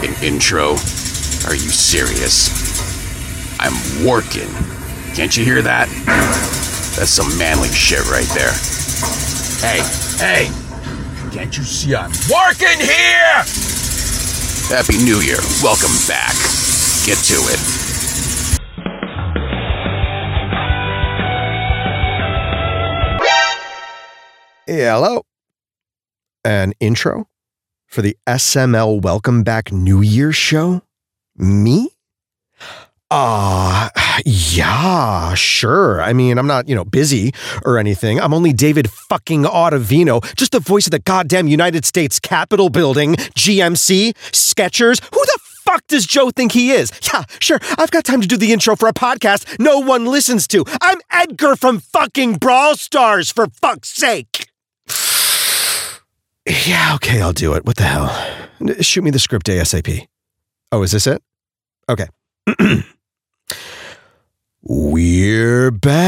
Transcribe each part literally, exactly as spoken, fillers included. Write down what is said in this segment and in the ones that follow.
fucking intro. Are you serious? I'm working. Can't you hear that? That's some manly shit right there. Hey, hey! Can't you see I'm working here? Happy New Year. Welcome back. Get to it. Hello. An intro for the S M L Welcome Back New Year show? Me? Ah, uh, yeah, sure. I mean, I'm not, you know, busy or anything. I'm only David fucking Ottavino, just the voice of the goddamn United States Capitol building, G M C, Skechers. Who the fuck does Joe think he is? Yeah, sure. I've got time to do the intro for a podcast no one listens to. I'm Edgar from fucking Brawl Stars, for fuck's sake. Yeah, okay, I'll do it. What the hell? Shoot me the script ASAP. Oh, is this it? Okay. We're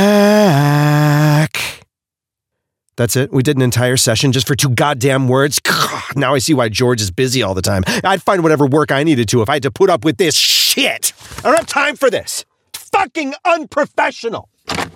back. That's it. We did an entire session just for two goddamn words. Now I see why George is busy all the time. I'd find whatever work I needed to if I had to put up with this shit. I don't have time for this. It's fucking unprofessional.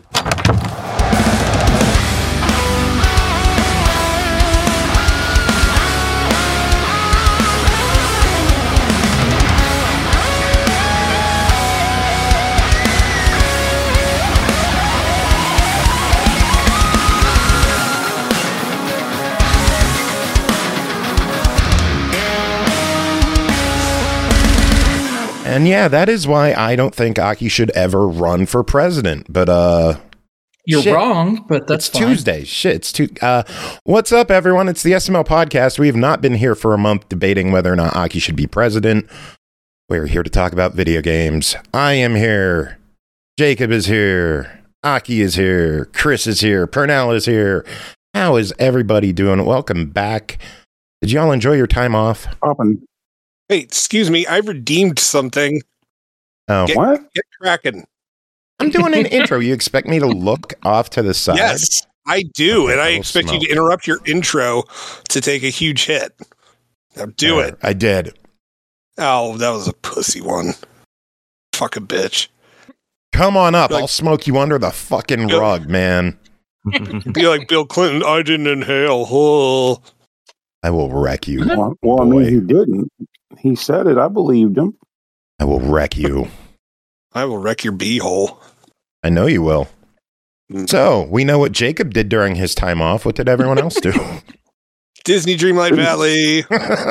And yeah, that is why I don't think Aki should ever run for president. But uh, you're shit. wrong. But that's it's fine. Tuesday. Shit, it's tu- uh, what's up, everyone? It's the S M L podcast. We have not been here for a month debating whether or not Aki should be president. We're here to talk about video games. I am here. Jacob is here. Aki is here. Chris is here. Pernell is here. How is everybody doing? Welcome back. Did y'all enjoy your time off? Popping. Hey, excuse me, I've redeemed something. Oh, Get, what? Get cracking. I'm doing an intro. You expect me to look off to the side? Yes, I do, Okay, and I I'll expect smoke. you to interrupt your intro to take a huge hit. Now do Uh, it. I did. Oh, that was a pussy one. Fucking bitch. Come on up. Like- I'll smoke you under the fucking Yep. rug, man. Be like Bill Clinton, I didn't inhale. Oh. I will wreck you. Well, well I mean, Boy. he didn't. He said it. I believed him. I will wreck you. I will wreck your beehole. I know you will. Mm. So, we know what Jacob did during his time off. What did everyone else do? Disney Dreamlight Valley.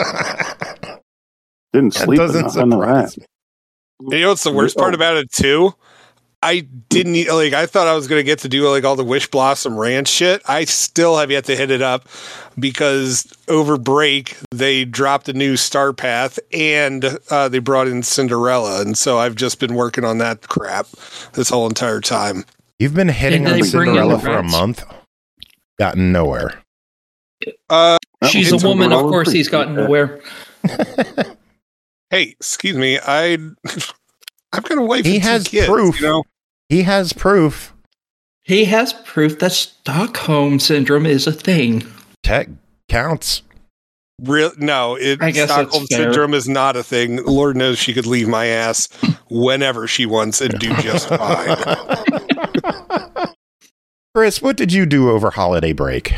Didn't That sleep doesn't enough. I know surprise that. me. You know what's the worst part about it too? I didn't eat, like I thought I was gonna get to do like all the Wish Blossom Ranch shit. I still have yet to hit it up because over break they dropped a new Star Path and uh, they brought in Cinderella, and so I've just been working on that crap this whole entire time. You've been hitting Did on they bring in Cinderella the for a rats? month. Gotten nowhere. Uh, She's it's a woman, of Cinderella course. He's appreciate gotten that. nowhere. hey, excuse me, I I've got a wife. He and two has kids, proof. You know, He has proof. He has proof that Stockholm syndrome is a thing. Tech counts. real no. It, I guess Stockholm that's fair. syndrome is not a thing. Lord knows she could leave my ass whenever she wants and do just fine. Chris, what did you do over holiday break?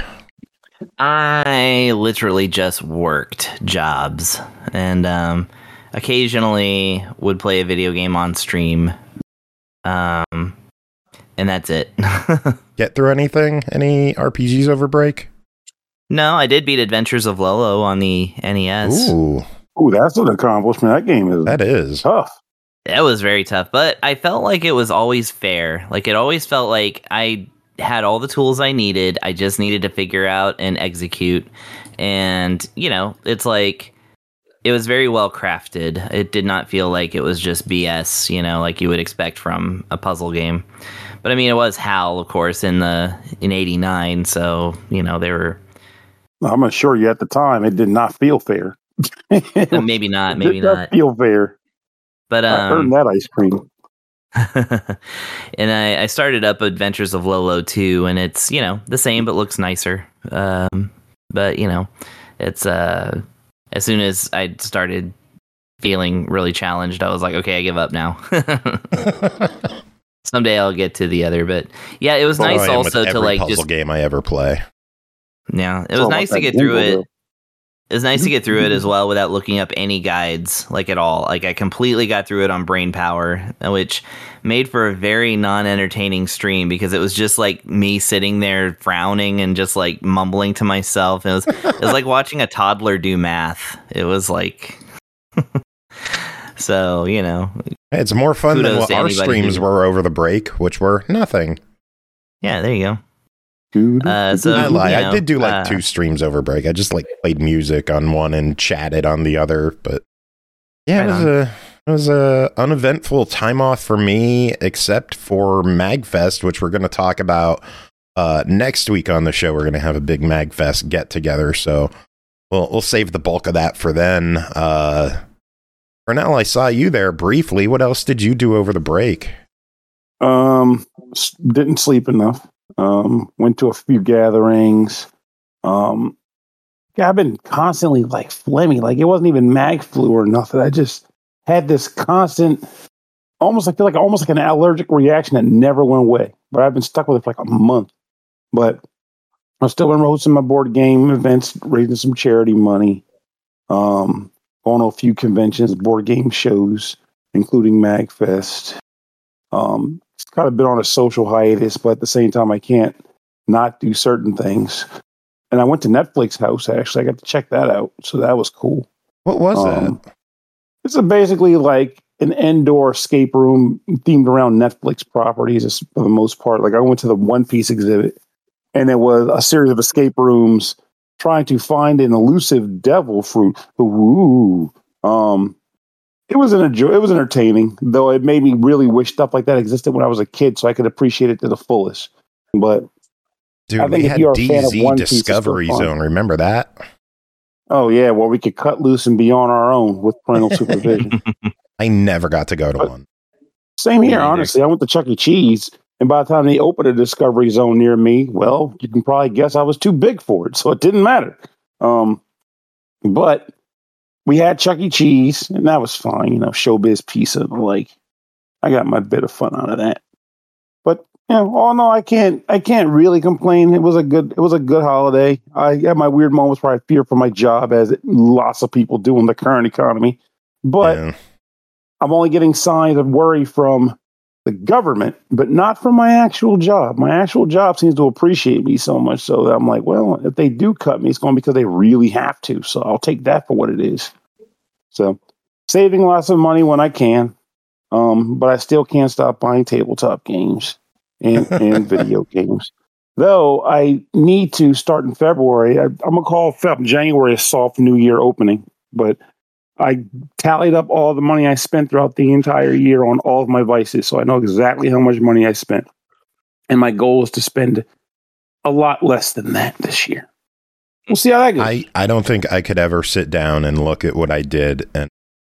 I literally just worked jobs and um, occasionally would play a video game on stream. Um, and that's it. Get through anything? Any R P Gs over break? No, I did beat Adventures of Lolo on the N E S. Ooh, Ooh, that's an accomplishment. That game is that is. tough. That was very tough, but I felt like it was always fair. Like it always felt like I had all the tools I needed. I just needed to figure out and execute. And, you know, it's like it was very well crafted. It did not feel like it was just B S, you know, like you would expect from a puzzle game. But I mean, it was HAL, of course, in the in eighty-nine, so, you know, they were I'm assure you at the time it did not feel fair. uh, maybe not, maybe did not not. feel fair. But I um earned that ice cream. and I, I started up Adventures of Lolo two, and it's, you know, the same but looks nicer. Um, but, you know, it's uh, as soon as I started feeling really challenged. I was like, okay, I give up now. Someday I'll get to the other, but yeah, it was Well, nice I am with also to every like puzzle just game I ever play. yeah, it It's was all nice about to that get through gimbal, it. It was nice to get through it as well without looking up any guides, like at all. Like I completely got through it on brain power, which made for a very non-entertaining stream because it was just like me sitting there frowning and just like mumbling to myself. It was it was like watching a toddler do math. It was like so, you know. It's more fun than Kudos what to our anybody streams who- were over the break, which were nothing. Yeah, there you go. Dude, Uh, so I lie. you I know, did do like uh, two streams over break. I just like played music on one and chatted on the other. But yeah, Right it was on. a it was a uneventful time off for me, except for MagFest, which we're going to talk about uh, next week on the show. We're going to have a big MagFest get together, so we'll we'll save the bulk of that for then. Uh, Pernell, I saw you there briefly. What else did you do over the break? Um, s- didn't sleep enough. Um, went to a few gatherings. Um, yeah, I've been constantly like phlegmy. Like it wasn't even mag flu or nothing. I just had this constant, almost I feel like almost like an allergic reaction that never went away. But I've been stuck with it for like a month. But I'm still been hosting my board game events, raising some charity money. Um, going to a few conventions, board game shows, including MagFest. Um, it's kind of been on a social hiatus, but at the same time, I can't not do certain things. And I went to Netflix House, actually. I got to check that out. So that was cool. What was Um, that? It's a basically like an indoor escape room themed around Netflix properties for the most part. Like I went to the One Piece exhibit, and it was a series of escape rooms trying to find an elusive devil fruit. Ooh. Um, It was an enjoy- it was entertaining, though it made me really wish stuff like that existed when I was a kid, so I could appreciate it to the fullest. But Dude, I think we if had you're a fan of D Z One Piece, it's still Discovery fun. Zone. Remember that? oh yeah, well we could cut loose and be on our own with parental supervision. I never got to go to But- one. Same Me here, neither. honestly. I went to Chuck E. Cheese, and by the time they opened a Discovery Zone near me, well, you can probably guess I was too big for it, so it didn't matter. Um, but we had Chuck E. Cheese, and that was fine. You know, Showbiz Pizza, like I got my bit of fun out of that. But you know, all in all, I can't, I can't really complain. It was a good, it was a good holiday. I had my weird moments where I fear for my job, as it, lots of people do in the current economy. But Yeah. I'm only getting signs of worry from the government, but not from my actual job. My actual job seems to appreciate me so much so that I'm like, well, if they do cut me, it's going because they really have to. So I'll take that for what it is. So saving lots of money when I can, um, but I still can't stop buying tabletop games and, and video games. Though I need to start in February. I, I'm going to call Feb- January a soft New Year opening, but I tallied up all the money I spent throughout the entire year on all of my vices, so I know exactly how much money I spent. And my goal is to spend a lot less than that this year. We'll see how that goes. I, I don't think I could ever sit down and look at what I did and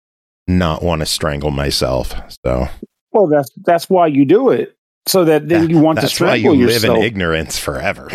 not want to strangle myself. So well, that's that's why you do it, so that then you want to that's why strangle you yourself. live in ignorance forever.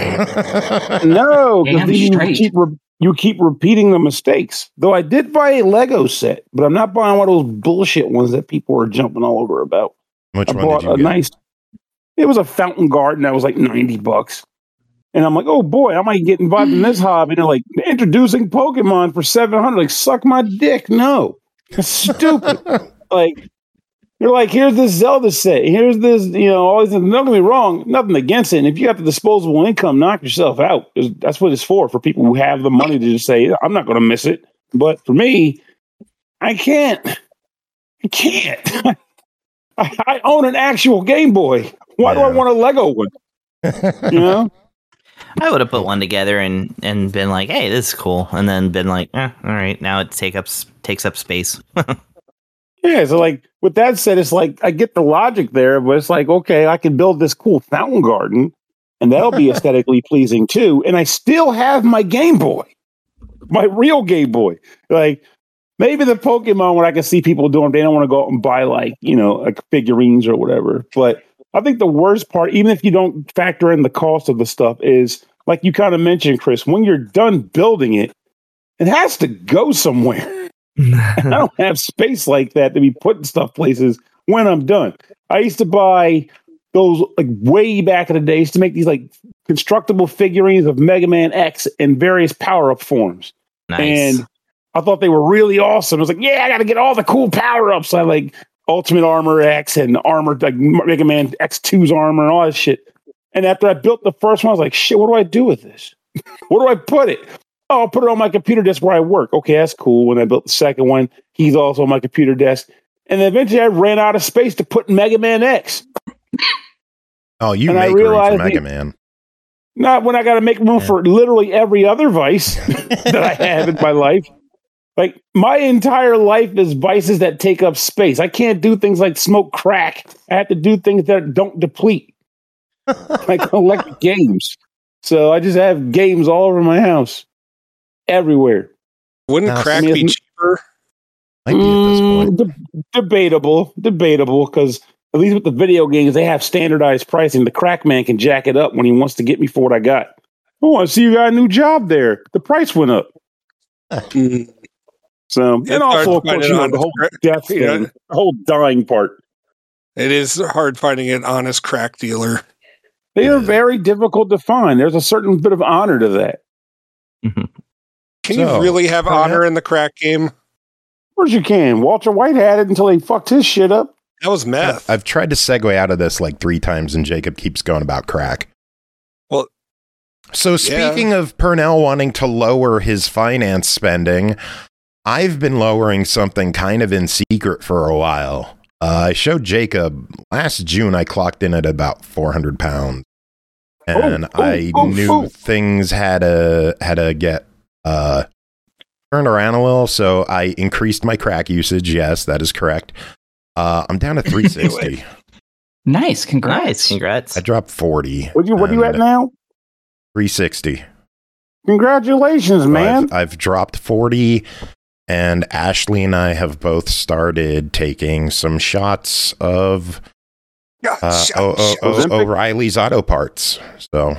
No, because Damn then you straight. keep re- you keep repeating the mistakes. Though I did buy a Lego set, but I'm not buying one of those bullshit ones that people are jumping all over about. Which I one bought did you a get? nice. It was a fountain garden that was like ninety bucks, and I'm like, oh boy, I might get involved in this hobby. And they're like introducing Pokemon for seven hundred. Like, suck my dick. No, that's stupid. Like, they're like, here's this Zelda set. Here's this, you know, all these. Don't get me wrong, nothing against it. And if you got the disposable income, knock yourself out. That's what it's for. For people who have the money to just say, I'm not going to miss it. But for me, I can't. I can't. I, I own an actual Game Boy. Why do I Yeah. want a Lego one? You know? I would have put one together and, and been like, hey, this is cool. And then been like, eh, all right, now it take up, s- takes up space. Yeah. So, like, with that said, it's like, I get the logic there, but it's like, okay, I can build this cool fountain garden and that'll be aesthetically pleasing too. And I still have my Game Boy, my real Game Boy. Like, maybe the Pokemon, when I can see people doing, they don't want to go out and buy, like, you know, like figurines or whatever. But I think the worst part, even if you don't factor in the cost of the stuff, is like you kind of mentioned, Chris, when you're done building it, it has to go somewhere. I don't have space like that to be putting stuff places when I'm done. I used to buy those like way back in the day. I used to make these like constructible figurines of Mega Man X in various power up forms. Nice. And I thought they were really awesome. I was like, yeah, I got to get all the cool power ups. I like Ultimate Armor X and Armor, like Mega Man X two's armor and all that shit. And after I built the first one, I was like, shit, what do I do with this? Where do I put it? Oh, I'll put it on my computer desk where I work. Okay, that's cool. When I built the second one, he's also on my computer desk. And then eventually I ran out of space to put Mega Man X. Oh, you And I make room for realized Mega the- Man. Not when I got to make room for literally every other vice that I have in my life. Like, my entire life is vices that take up space. I can't do things like smoke crack. I have to do things that don't deplete. I collect games. So I just have games all over my house. Everywhere. Wouldn't Now, crack I mean, be it's- cheaper? Might be at this point. Mm, de- debatable. Debatable, because at least with the video games, they have standardized pricing. The crack man can jack it up when he wants to get me for what I got. Oh, I see you got a new job there. The price went up. Mm. So, It's and hard also, to of find course, an you know, the honest whole crack- death Yeah. thing, the whole dying part. It is hard finding an honest crack dealer. They are Yeah. very difficult to find. There's a certain bit of honor to that. Can So, you really have Cornell- honor in the crack game? Of course you can. Walter White had it until he fucked his shit up. That was meth. I've tried to segue out of this like three times, and Jacob keeps going about crack. Well, so speaking of Purnell wanting to lower his finance spending, I've been lowering something kind of in secret for a while. Uh, I showed Jacob last June. I clocked in at about four hundred pounds, and Oh, oh, I oh, knew oh. things had to had to get uh, turned around a little. So I increased my crack usage. Yes, that is correct. Uh, I'm down to three sixty. Nice. Congrats. Nice. Congrats. I dropped forty. What you what are you at and now? three sixty. Congratulations, So man. I've, I've dropped forty, and Ashley and I have both started taking some shots of uh, o- o- o- Ozempic? O'Reilly's Auto Parts. So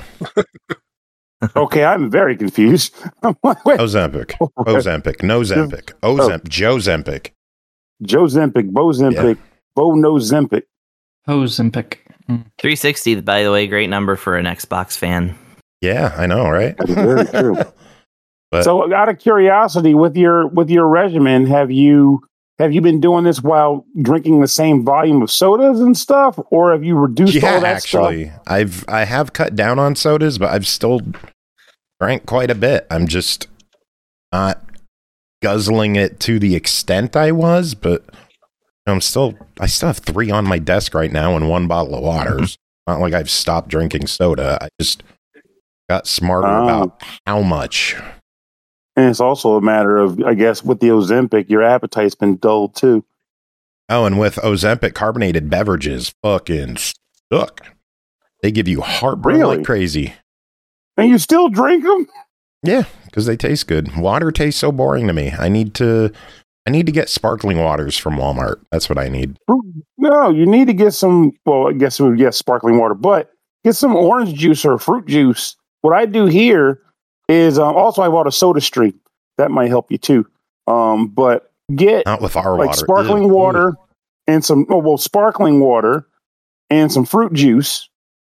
Okay, I'm very confused. I'm like, wait, Ozempic, Ozempic, no Zempic, Ozemp, Joe Zempic. Joe Zempic, Bo Zempic, Bo no Zempic. Ozempic. Mm. three sixty, by the way, great number for an Xbox fan. Yeah, I know, right? That's very true. But- So, out of curiosity, with your with your regimen, have you have you been doing this while drinking the same volume of sodas and stuff, or have you reduced Yeah, all that actually, stuff? I've I have cut down on sodas, but I've still drank quite a bit. I'm just not guzzling it to the extent I was, but I'm still I still have three on my desk right now and one bottle of water. It's not like I've stopped drinking soda. I just got smarter Oh. about how much. And it's also a matter of, I guess, with the Ozempic, your appetite's been dulled too. Oh, and with Ozempic carbonated beverages, fucking suck. They give you heartburn Really? like crazy. And you still drink them? Yeah, because they taste good. Water tastes so boring to me. I need to, I need to get sparkling waters from Walmart. That's what I need. No, you need to get some. Well, I guess we would get sparkling water, but get some orange juice or fruit juice. What I do here is um, also I bought a Soda Stream. That might help you too. Um, but get Not with our like water. sparkling Ugh. water and some oh, well sparkling water and some fruit juice,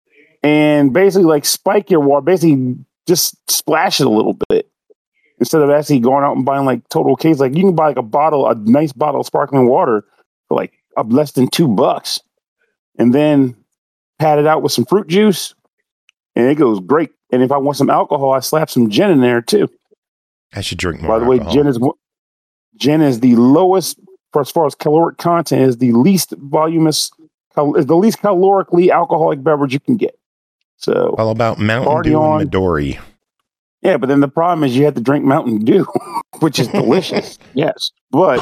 and basically like spike your water. Basically, just splash it a little bit instead of actually going out and buying like total case. Like you can buy like a bottle, a nice bottle of sparkling water for like up less than two bucks, and then pat it out with some fruit juice, and it goes great. And if I want some alcohol, I slap some gin in there too. I should drink more. By the way, alcohol. gin is gin is the lowest for as far as caloric content, is the least voluminous, cal- is the least calorically alcoholic beverage you can get. So All about Mountain Party Dew on. and Midori. yeah, but then the problem is you have to drink Mountain Dew, which is delicious. Yes, but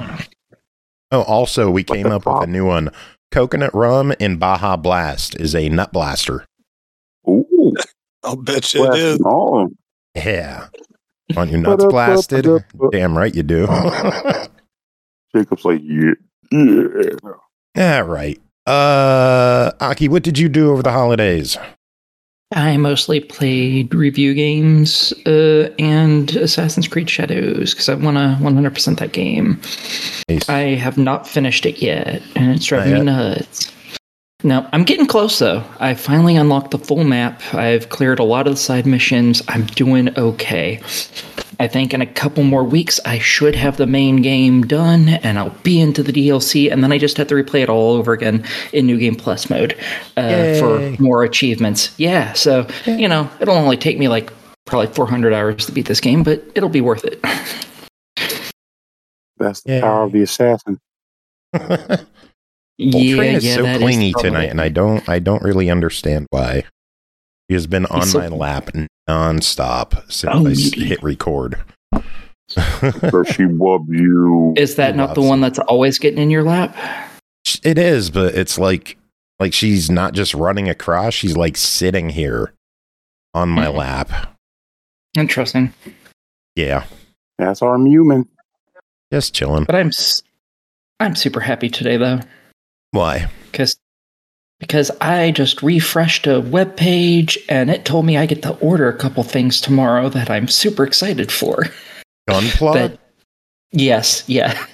Oh, also, we What came the up with a fuck? new one. Coconut rum in Baja Blast is a nut blaster. ooh, I'll bet you it is. oh, Yeah. Want your nuts blasted? Damn right you do. Jacob's like yeah, yeah. Yeah, right. Uh, Aki, what did you do over the holidays? I mostly played review games uh, and Assassin's Creed Shadows because I want to one hundred percent that game. Nice. I have not finished it yet, and it's driving Not me yet? nuts. No, I'm getting close, though. I finally unlocked the full map. I've cleared a lot of the side missions. I'm doing okay. I think in a couple more weeks, I should have the main game done, and I'll be into the D L C, and then I just have to replay it all over again in New Game Plus mode uh, for more achievements. Yeah, so, you know, it'll only take me like probably four hundred hours to beat this game, but it'll be worth it. That's the Yeah. power of the assassin. Well, Train is yeah, so that is clingy probably tonight, it. and I don't, I don't really understand why. He has been on He's so- my lap nonstop since Oh, I s- needy. hit record. Does she love you? Is that He not the loves one that's always getting in your lap? It is, but it's like, like she's not just running across; she's like sitting here on my Mhm. lap. Interesting. Yeah, That's our human. just chilling. But I'm s- I'm super happy today, though. Why? Because because I just refreshed a web page and it told me I get to order a couple things tomorrow that I'm super excited for. Gunpla? That yes, yeah.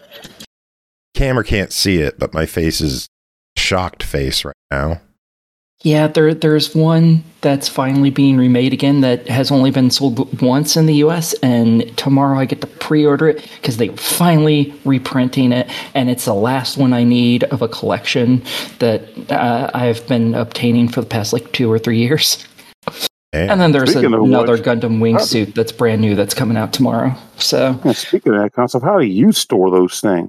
Camera can't see it, but my face is shocked face right now. Yeah, there there's one that's finally being remade again that has only been sold once in the U S, and tomorrow I get to pre-order it because they're finally reprinting it, and it's the last one I need of a collection that uh, I've been obtaining for the past like two or three years. Okay. And then there's Speaking of another which- Gundam wingsuit that's brand new that's coming out tomorrow. So, Yeah, speaking of that concept, how do you store those things?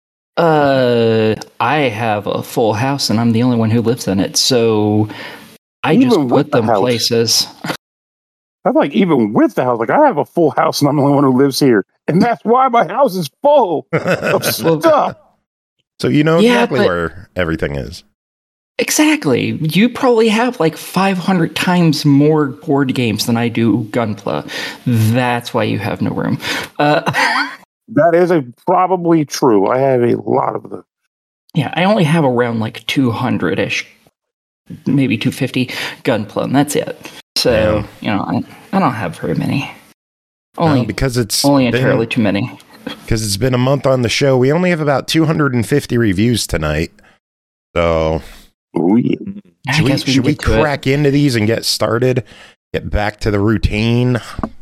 uh, I have a full house and I'm the only one who lives in it. So I Even just with put the them house. places. I'm like, even with the house, like I have a full house and I'm the only one who lives here. And that's why my house is full of stuff. So you know Yeah, exactly but- where everything is. Exactly. You probably have like five hundred times more board games than I do Gunpla. That's why you have no room. Uh, That is a, probably true. I have a lot of them. yeah, I only have around like two hundred ish, maybe two fifty Gunpla, and that's it. So, Yeah. you know, I, I don't have very many. No, Only, because it's only been- entirely too many. because it's been a month on the show. We only have about two hundred fifty reviews tonight. So Oh, yeah. I should we, guess we, should can we get to it. crack into these and get started? Get back to the routine.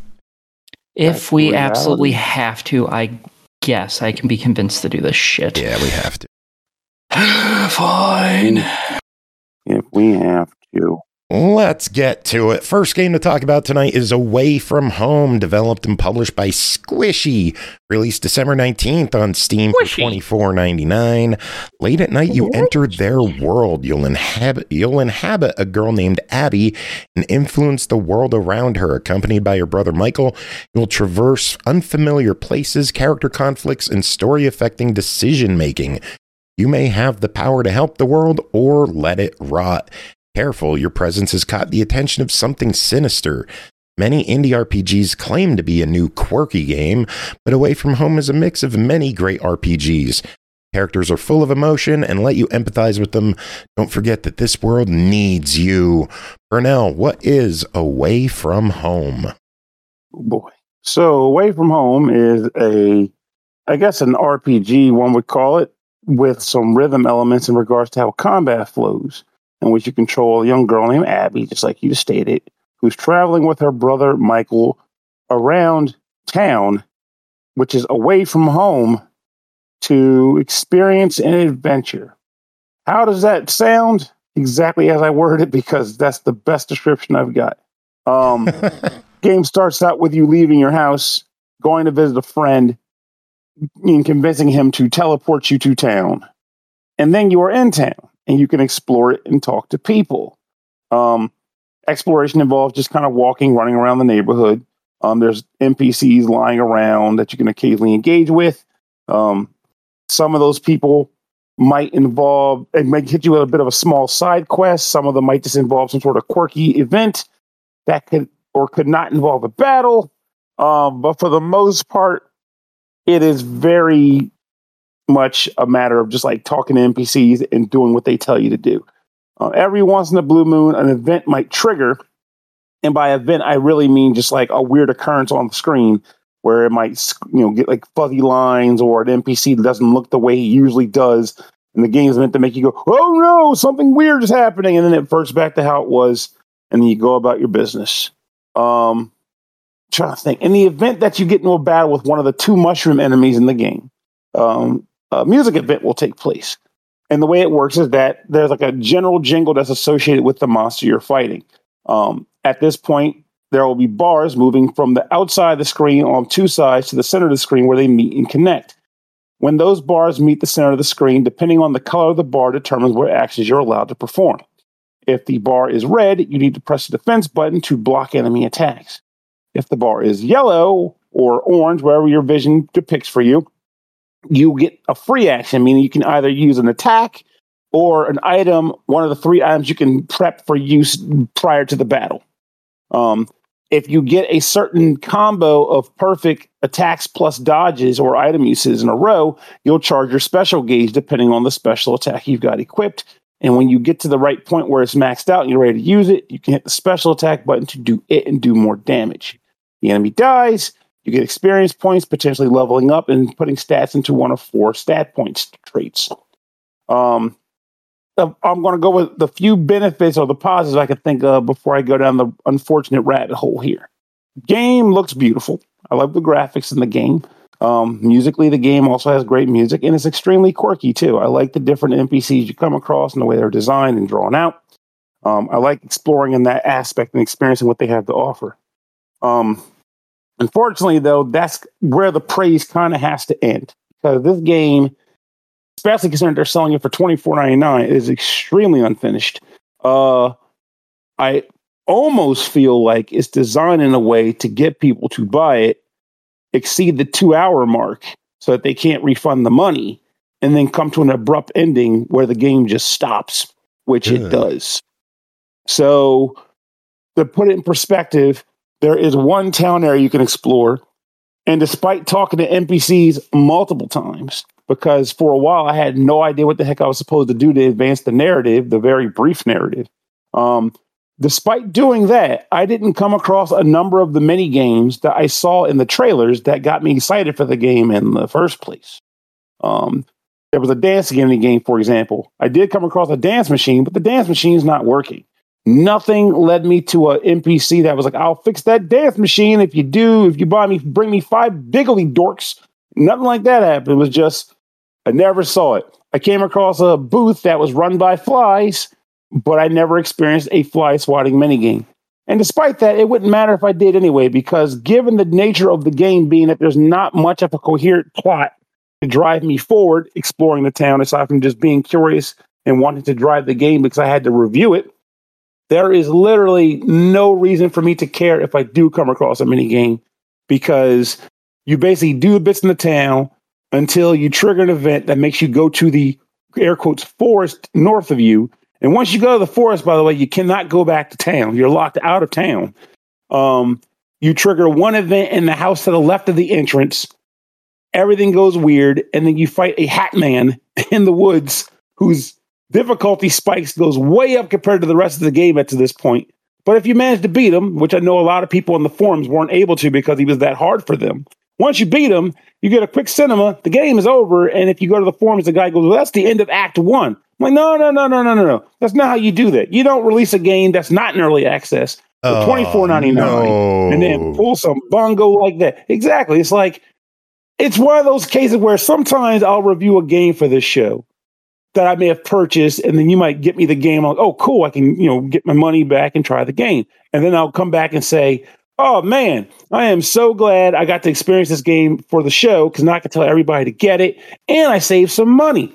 If That's we reality. absolutely have to, I guess I can be convinced to do this shit. Yeah, we have to. Fine. If we have to. Let's get to it. First game to talk about tonight is Away From Home, developed and published by Squishy, released December nineteenth on Steam for Squishy. twenty-four ninety-nine. Late at night, you enter their world. You'll inhabit you'll inhabit a girl named Abby and influence the world around her. Accompanied by your brother Michael, you'll traverse unfamiliar places, character conflicts, and story-affecting decision-making. You may have the power to help the world or let it rot. Careful, your presence has caught the attention of something sinister. Many indie R P Gs claim to be a new quirky game, but Away From Home is a mix of many great R P Gs. Characters are full of emotion and let you empathize with them. Don't forget that this world needs you. Burnell, what is Away From Home? Oh, boy. So, Away From Home is a, I guess, an R P G, one would call it, with some rhythm elements in regards to how combat flows, in which you control a young girl named Abby, just like you stated, who's traveling with her brother Michael around town, which is away from home, to experience an adventure. How does that sound? Exactly as I worded it, because that's the best description I've got. Um, game starts out with you leaving your house, going to visit a friend, and convincing him to teleport you to town. And then you are in town, and you can explore it and talk to people. Um, exploration involves just kind of walking, running around the neighborhood. Um, there's N P Cs lying around that you can occasionally engage with. Um, some of those people might involve, it might hit you with a bit of a small side quest. Some of them might just involve some sort of quirky event that could or could not involve a battle. Um, but for the most part, it is very much a matter of just like talking to N P Cs and doing what they tell you to do. Uh, every once in a blue moon, an event might trigger. And by event, I really mean just like a weird occurrence on the screen where it might, you know, get like fuzzy lines or an N P C that doesn't look the way he usually does. And the game is meant to make you go, oh no, something weird is happening. And then it reverts back to how it was. And then you go about your business. Um, trying to think. In the event that you get into a battle with one of the two mushroom enemies in the game, um, a music event will take place. And the way it works is that there's like a general jingle that's associated with the monster you're fighting. Um, at this point, there will be bars moving from the outside of the screen on two sides to the center of the screen where they meet and connect. When those bars meet the center of the screen, depending on the color of the bar determines what actions you're allowed to perform. If the bar is red, you need to press the defense button to block enemy attacks. If the bar is yellow or orange, wherever your vision depicts for you, you get a free action, meaning you can either use an attack or an item, one of the three items you can prep for use prior to the battle. Um, if you get a certain combo of perfect attacks plus dodges or item uses in a row, you'll charge your special gauge depending on the special attack you've got equipped. And when you get to the right point where it's maxed out and you're ready to use it, you can hit the special attack button to do it and do more damage. The enemy dies, you get experience points, potentially leveling up and putting stats into one of four stat points traits. Um, I'm going to go with the few benefits or the positives I can think of before I go down the unfortunate rabbit hole here. Game looks beautiful. I love the graphics in the game. Um, musically, the game also has great music, and it's extremely quirky, too. I like the different N P Cs you come across and the way they're designed and drawn out. Um, I like exploring in that aspect and experiencing what they have to offer. Um, unfortunately, though, that's where the praise kind of has to end. Because this game, especially considering they're selling it for twenty-four ninety-nine, is extremely unfinished. Uh, I almost feel like it's designed in a way to get people to buy it, exceed the two-hour mark so that they can't refund the money, and then come to an abrupt ending where the game just stops, which yeah. it does. So, to put it in perspective, there is one town area you can explore, and despite talking to N P Cs multiple times, because for a while I had no idea what the heck I was supposed to do to advance the narrative, the very brief narrative. Um, despite doing that, I didn't come across a number of the mini games that I saw in the trailers that got me excited for the game in the first place. Um, there was a dancing in the game, for example. I did come across a dance machine, but the dance machine is not working. Nothing led me to an N P C that was like, I'll fix that dance machine if you do, if you buy me, bring me five Biggly dorks. Nothing like that happened. It was just, I never saw it. I came across a booth that was run by flies, but I never experienced a fly swatting minigame. And despite that, it wouldn't matter if I did anyway, because given the nature of the game being that there's not much of a coherent plot to drive me forward exploring the town, aside from just being curious and wanting to drive the game because I had to review it, there is literally no reason for me to care if I do come across a minigame, because you basically do the bits in the town until you trigger an event that makes you go to the, air quotes, forest north of you. And once you go to the forest, by the way, you cannot go back to town. You're locked out of town. Um, you trigger one event in the house to the left of the entrance. Everything goes weird. And then you fight a hat man in the woods whose difficulty spikes goes way up compared to the rest of the game up to this point. But if you manage to beat him, which I know a lot of people on the forums weren't able to because he was that hard for them, once you beat him, you get a quick cinema, the game is over, and if you go to the forums, the guy goes, well, that's the end of Act One. I'm like, no, no, no, no, no, no, no. That's not how you do that. You don't release a game that's not in early access for twenty-four ninety-nine no. and then pull some bongo like that. Exactly. It's like, it's one of those cases where sometimes I'll review a game for this show that I may have purchased, and then you might get me the game. I'm like, oh, cool, I can, you know, get my money back and try the game. And then I'll come back and say, oh, man, I am so glad I got to experience this game for the show, because now I can tell everybody to get it, and I saved some money.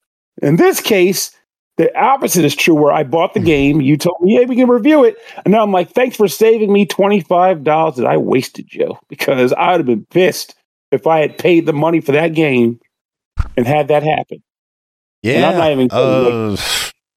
In this case, the opposite is true, where I bought the game, you told me, hey, we can review it, and now I'm like, thanks for saving me twenty-five dollars that I wasted, Joe, because I would have been pissed if I had paid the money for that game and had that happen. Yeah, and I'm not even uh, like,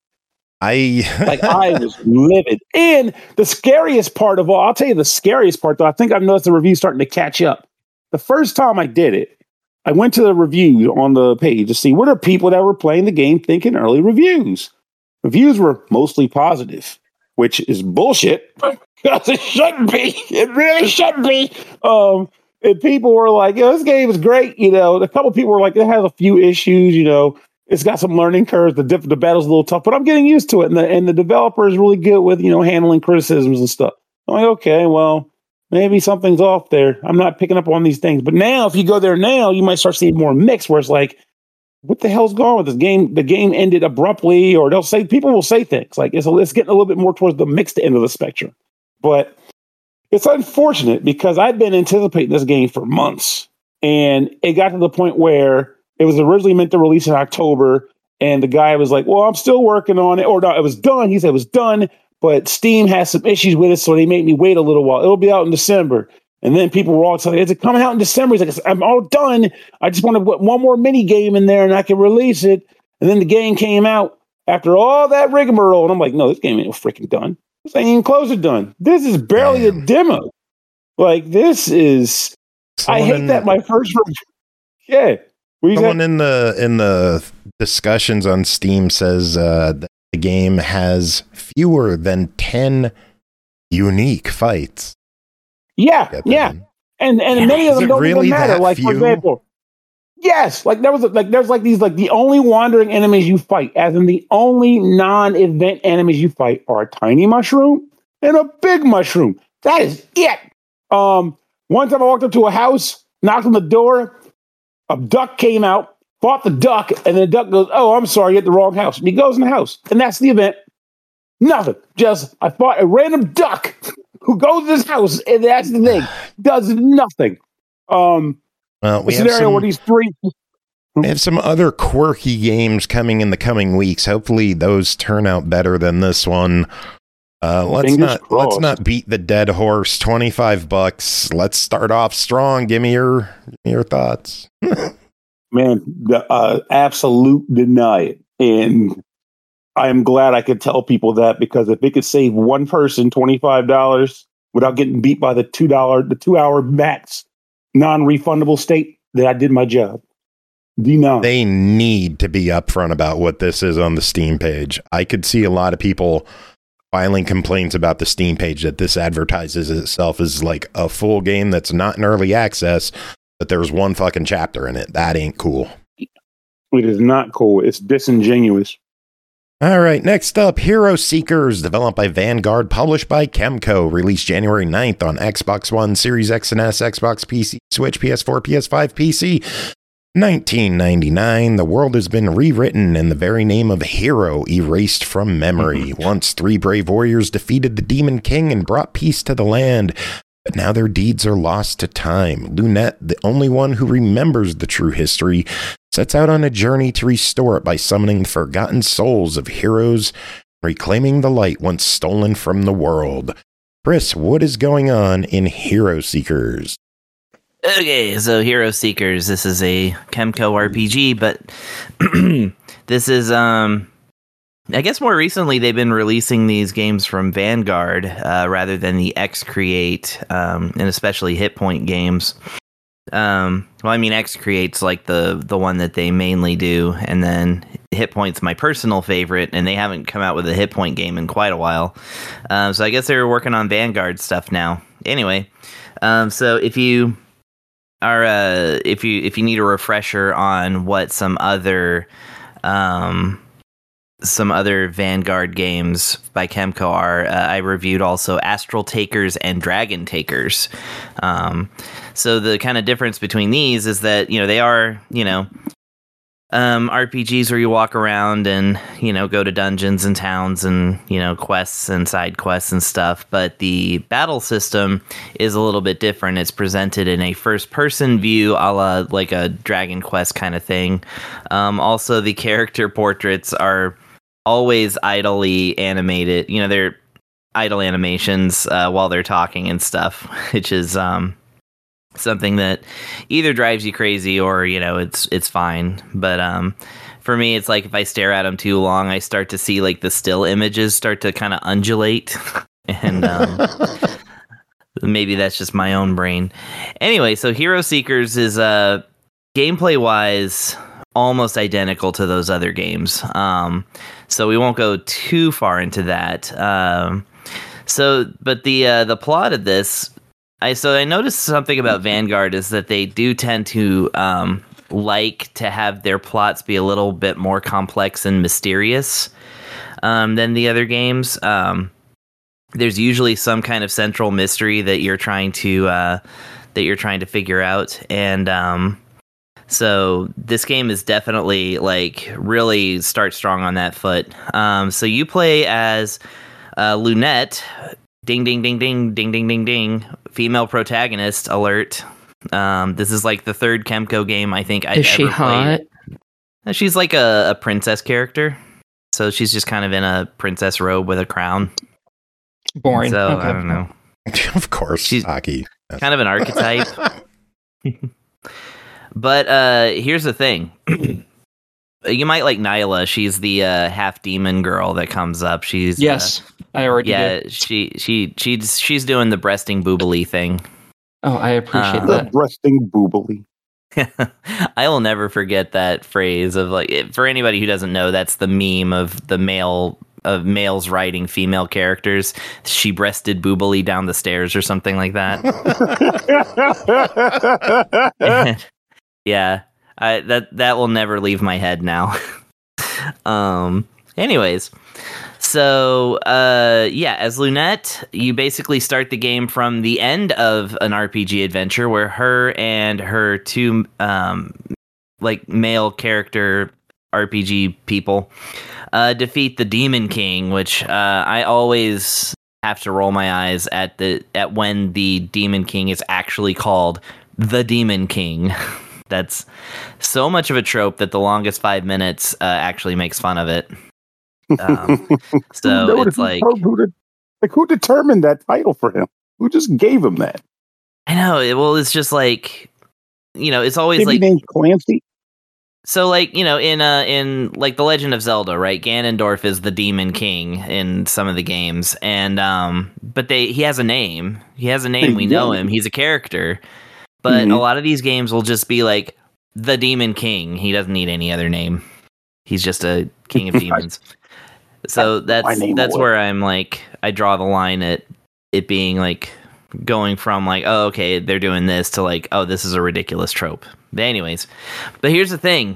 I like I was livid. And the scariest part of all, I'll tell you the scariest part, though. I think I've noticed the reviews starting to catch up. The first time I did it, I went to the review on the page to see what are people that were playing the game thinking early reviews. Reviews were mostly positive, which is bullshit because it shouldn't be. It really shouldn't be. Um, and people were like, "Yeah, this game is great." You know, a couple people were like, "It has a few issues." You know, it's got some learning curves. The diff- the battle's a little tough, but I'm getting used to it. And the and the developer is really good with, you know, handling criticisms and stuff. I'm like, okay, well, maybe something's off there. I'm not picking up on these things. But now, if you go there now, you might start seeing more mix where it's like, what the hell's going on with this game? The game ended abruptly, or they'll say, people will say things like it's, it's getting a little bit more towards the mixed end of the spectrum. But it's unfortunate because I've been anticipating this game for months, and it got to the point where it was originally meant to release in October, and the guy was like, well, I'm still working on it. Or no, it was done. He said it was done, but Steam has some issues with it, so they made me wait a little while. It'll be out in December. And then people were all telling me, is it coming out in December? He's like, I'm all done. I just want to put one more mini game in there and I can release it. And then the game came out after all that rigmarole. And I'm like, no, this game ain't freaking done. This ain't even close to done. This is barely Damn. a demo. Like, this is, Someone I hate in, that my first, yeah. Someone in the, in the discussions on Steam says uh, that the game has fewer than ten unique fights. Yeah, yeah, and and yeah. many of them don't really even matter. Like few? for example, yes, like there was a, like there's like these like the only wandering enemies you fight, as in the only non-event enemies you fight are a tiny mushroom and a big mushroom. That is it. Um, one time I walked up to a house, knocked on the door, a duck came out, fought the duck, and then the duck goes, "Oh, I'm sorry, you hit the wrong house." And he goes in the house, and that's the event. Nothing. Just I fought a random duck who goes to this house, and that's the thing. Does nothing. Um, well, we a have scenario some, where these three. We have some other quirky games coming in the coming weeks. Hopefully, those turn out better than this one. Uh, let's Fingers not crossed. let's not beat the dead horse. Twenty-five bucks. Let's start off strong. Give me your your thoughts. Man, the, uh, absolute deny it, and I am glad I could tell people that, because if it could save one person twenty-five dollars without getting beat by the two dollar, the two hour max non-refundable state, then I did my job. Deny. They need to be upfront about what this is on the Steam page. I could see a lot of people filing complaints about the Steam page that this advertises itself as like a full game that's not in early access, but there's one fucking chapter in it. That ain't cool. It is not cool. It's disingenuous. All right, next up, Hero Seekers, developed by Vanguard, published by Kemco, released January ninth on Xbox One, Series X and S, Xbox P C, Switch, P S four, P S five, P C. nineteen ninety-nine, the world has been rewritten and the very name of hero erased from memory. Once three brave warriors defeated the Demon King and brought peace to the land, but now their deeds are lost to time. Lunette, the only one who remembers the true history, sets out on a journey to restore it by summoning the forgotten souls of heroes, reclaiming the light once stolen from the world. Chris, what is going on in Hero Seekers? Okay, so Hero Seekers, this is a Kemco R P G, but this is, um, I guess more recently they've been releasing these games from Vanguard uh, rather than the X-Create, um, and especially Hit Point games. Um, well, I mean, X-Create's like the, the one that they mainly do, and then Hit Point's my personal favorite, and they haven't come out with a Hit Point game in quite a while. Um, so I guess they're working on Vanguard stuff now. Anyway, um, so if you are, uh, if you if you need a refresher on what some other, um, some other Vanguard games by Kemco are, uh, I reviewed also Astral Takers and Dragon Takers. Um, so the kind of difference between these is that, you know, they are, you know, um, R P Gs where you walk around and, you know, go to dungeons and towns and, you know, quests and side quests and stuff. But the battle system is a little bit different. It's presented in a first-person view, a la like a Dragon Quest kind of thing. Um, also, the character portraits are always idly animated. You know, they're idle animations uh, while they're talking and stuff, which is um, something that either drives you crazy or, you know, it's it's fine. But um, for me, it's like if I stare at them too long, I start to see like the still images start to kind of undulate. and um, maybe that's just my own brain. Anyway, so Hero Seekers is a... Uh, gameplay wise, almost identical to those other games. Um, so we won't go too far into that. Um, so, but the uh, the plot of this, I so I noticed something about Vanguard is that they do tend to um, like to have their plots be a little bit more complex and mysterious um, than the other games. Um, there's usually some kind of central mystery that you're trying to uh, that you're trying to figure out, and um, so this game is definitely like really start strong on that foot. Um, so you play as uh, Lunette. Ding, ding, ding, ding, ding, ding, ding, ding. Female protagonist alert. Um, this is like the third Kemco game I think I've Is she ever hot? played. She's like a, a princess character. So she's just kind of in a princess robe with a crown. Boring. So Okay. I don't know. Of course, She's Aki. Kind of an archetype. But uh, here's the thing. You might like Nyla. She's the uh, half demon girl that comes up. She's uh, Yes, I already yeah, did. she she she's she's doing the breasting boobily thing. Oh, I appreciate Uh, The that. breasting boobily. I will never forget that phrase of like it- for anybody who doesn't know, that's the meme of the male of males writing female characters. She breasted boobily down the stairs or something like that. Yeah, I that that will never leave my head now. um. Anyways, so uh, yeah, as Lunette, you basically start the game from the end of an R P G adventure where her and her two um, like male character R P G people uh, defeat the Demon King, which uh, I always have to roll my eyes at the at when the Demon King is actually called the Demon King. That's so much of a trope that the longest five minutes uh, actually makes fun of it. Um, so Who it's who- like who, de- like who determined that title for him? Who just gave him that? I know. it- Well, it's just like you know, it's always Maybe like named Clancy. so, like you know, in uh, in like the Legend of Zelda, right? Ganondorf is the Demon King in some of the games, and um, but they he has a name. He has a name. We know him. He's a character. But Mhm. a lot of these games will just be like the Demon King. He doesn't need any other name. He's just a king of demons. So that's My name that's away. where I'm like I draw the line at it being like going from like, oh, okay, they're doing this to like, oh, this is a ridiculous trope. But anyways, but here's the thing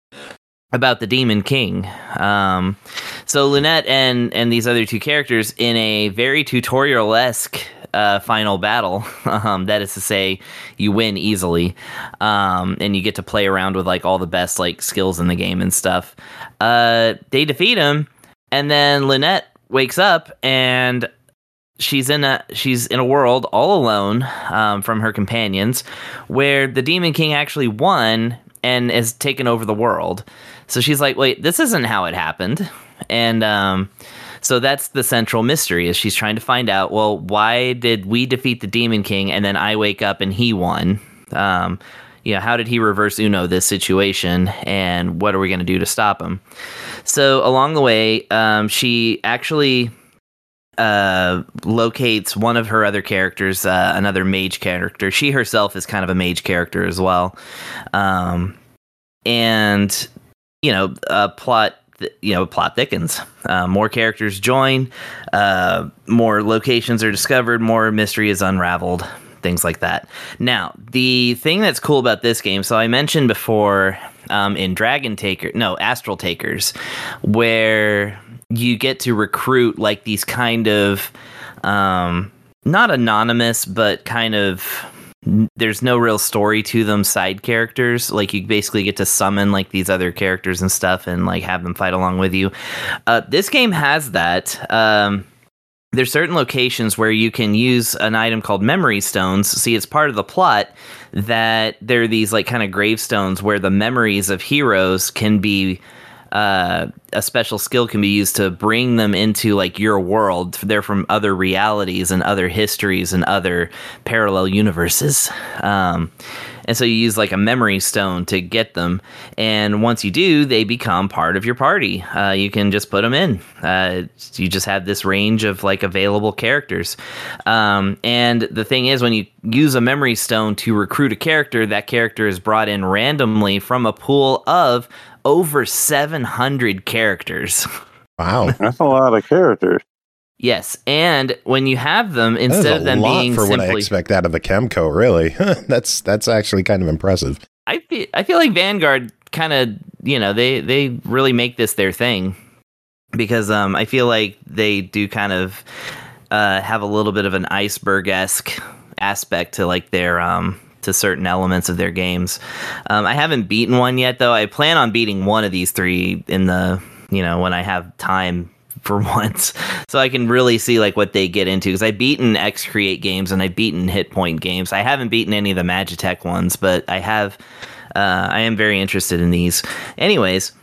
about the Demon King. Um, so Lunette and and these other two characters in a very tutorial-esque uh, final battle. Um, that is to say, you win easily, um, and you get to play around with like all the best like skills in the game and stuff. Uh, they defeat him, and then Lunette wakes up and she's in a she's in a world all alone um, from her companions, where the Demon King actually won and has taken over the world. So she's like, wait, this isn't how it happened. And um, so that's the central mystery, is she's trying to find out, well, why did we defeat the Demon King and then I wake up and he won? Um, you know, how did he reverse Uno this situation, and what are we going to do to stop him? So along the way, um, she actually uh, locates one of her other characters, uh, another mage character. She herself is kind of a mage character as well. Um, and, you know, uh, plot, th- you know, plot thickens. Uh, more characters join, uh, more locations are discovered, more mystery is unraveled, things like that. Now, the thing that's cool about this game, so I mentioned before um, in Dragon Taker, no, Astral Takers, where you get to recruit like these kind of, um, not anonymous, but kind of, there's no real story to them, side characters. Like you basically get to summon like these other characters and stuff and like have them fight along with you. Uh, this game has that. Um, there's certain locations where you can use an item called memory stones. See, it's part of the plot that there are these like kind of gravestones where the memories of heroes can be, uh, a special skill can be used to bring them into like your world. They're from other realities and other histories and other parallel universes. Um, and so you use like a memory stone to get them. And once you do, they become part of your party. Uh, you can just put them in. Uh, you just have this range of like available characters. Um, and the thing is, when you use a memory stone to recruit a character, that character is brought in randomly from a pool of over seven hundred characters. Wow. That's a lot of characters. Yes, and when you have them, That instead is of a them lot being for simply, what I expect out of a Chemco, really. that's that's actually kind of impressive. I feel, I feel like Vanguard kind of, you know, they they really make this their thing, because um, I feel like they do kind of uh, have a little bit of an iceberg-esque aspect to like their um to certain elements of their games. Um, I haven't beaten one yet, though. I plan on beating one of these three in the, you know, when I have time for once, so I can really see like what they get into, because I've beaten X Create games and I've beaten Hit Point games. I haven't beaten any of the Magitech ones, but I have uh I am very interested in these. Anyways,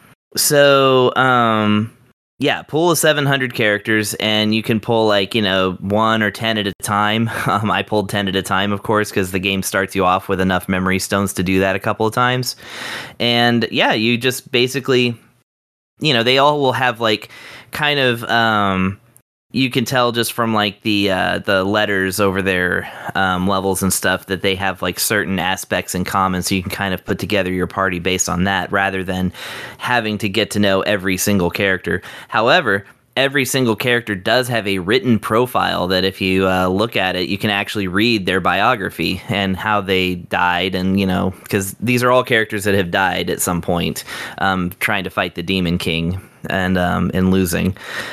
so um yeah, pool of seven hundred characters, and you can pull like, you know, one or ten at a time. um, I pulled ten at a time, of course, because the game starts you off with enough memory stones to do that a couple of times. And yeah, you just basically, you know, they all will have like kind of, um, you can tell just from like the uh, the letters over their um, levels and stuff that they have like certain aspects in common, so you can kind of put together your party based on that, rather than having to get to know every single character. However, every single character does have a written profile that if you uh, look at it, you can actually read their biography and how they died. And, you know, because these are all characters that have died at some point, um, trying to fight the Demon King and um, and losing.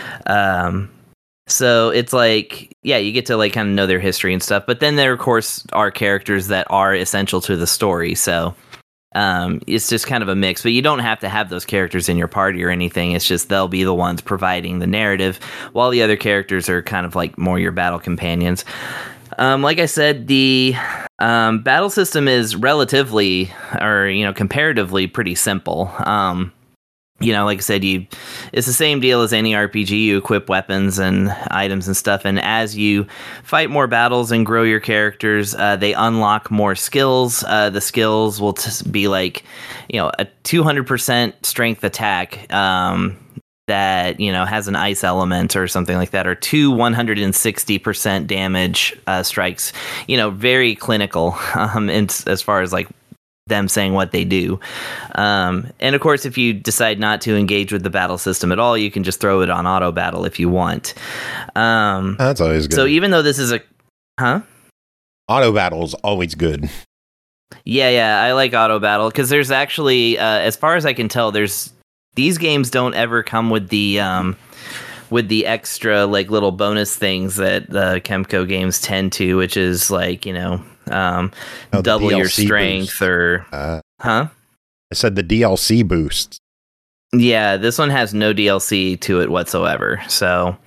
Um, so it's like, yeah, you get to like kind of know their history and stuff. But then there, of course, are characters that are essential to the story. So Um, it's just kind of a mix, but you don't have to have those characters in your party or anything. It's just they'll be the ones providing the narrative, while the other characters are kind of like more your battle companions. Um, like I said, the um, battle system is relatively, or you know, comparatively pretty simple. Um, you know, like I said, you it's the same deal as any R P G. You equip weapons and items and stuff, and as you fight more battles and grow your characters, uh, they unlock more skills. Uh, the skills will t- be like, you know, a two hundred percent strength attack um, that, you know, has an ice element or something like that, or two one hundred sixty percent damage uh, strikes. You know, very clinical um, in, as far as like them saying what they do. Um, and of course, if you decide not to engage with the battle system at all, you can just throw it on auto battle if you want. Um, That's always good. so even though this is a, huh? Auto battle's always good. Yeah, yeah, I like auto battle because there's actually, uh, as far as I can tell, there's these games don't ever come with the um, with the extra like little bonus things that the Chemco games tend to, which is like, you know, um, Oh, the double D L your C strength boost. or, Uh, huh? I said the D L C boosts. Yeah, this one has no D L C to it whatsoever. So,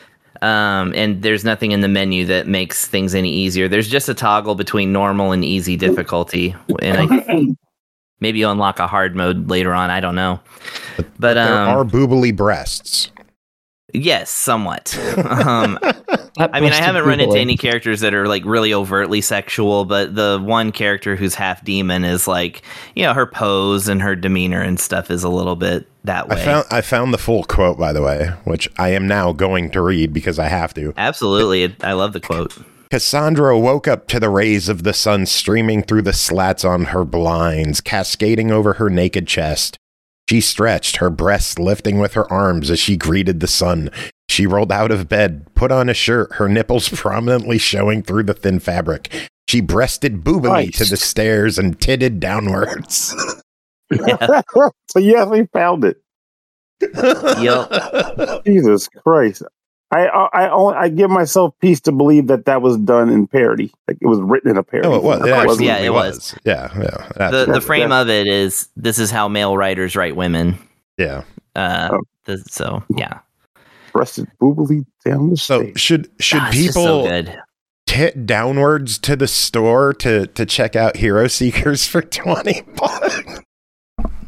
um, and there's nothing in the menu that makes things any easier. There's just a toggle between normal and easy difficulty, and I, maybe you'll unlock a hard mode later on. I don't know, but, But there um, are boobily breasts. yes, somewhat. um, That I mean, I busted haven't run into people any characters that are like really overtly sexual, but the one character who's half demon is like, you know, her pose and her demeanor and stuff is a little bit that way. I found I found the full quote, by the way, which I am now going to read because I have to. Absolutely. I love the quote. Cassandra woke up to the rays of the sun streaming through the slats on her blinds, cascading over her naked chest. She stretched, her breasts lifting with her arms as she greeted the sun. She rolled out of bed, put on a shirt, her nipples prominently showing through the thin fabric. She breasted boobily Nice. to the stairs and titted downwards. So yes, we found it. Yep. Jesus Christ! I I I, only, I give myself peace to believe that that was done in parody. Like it was written in a parody. Oh, it was. Of It course, absolutely yeah, it was. Yeah, yeah. The absolutely. the frame of it is this is how male writers write women. yeah. Uh, Oh. the, so yeah. Breasted boobily down the So stairs. should should Ah, it's just so people good. tit downwards to the store to to check out Hero Seekers for twenty bucks?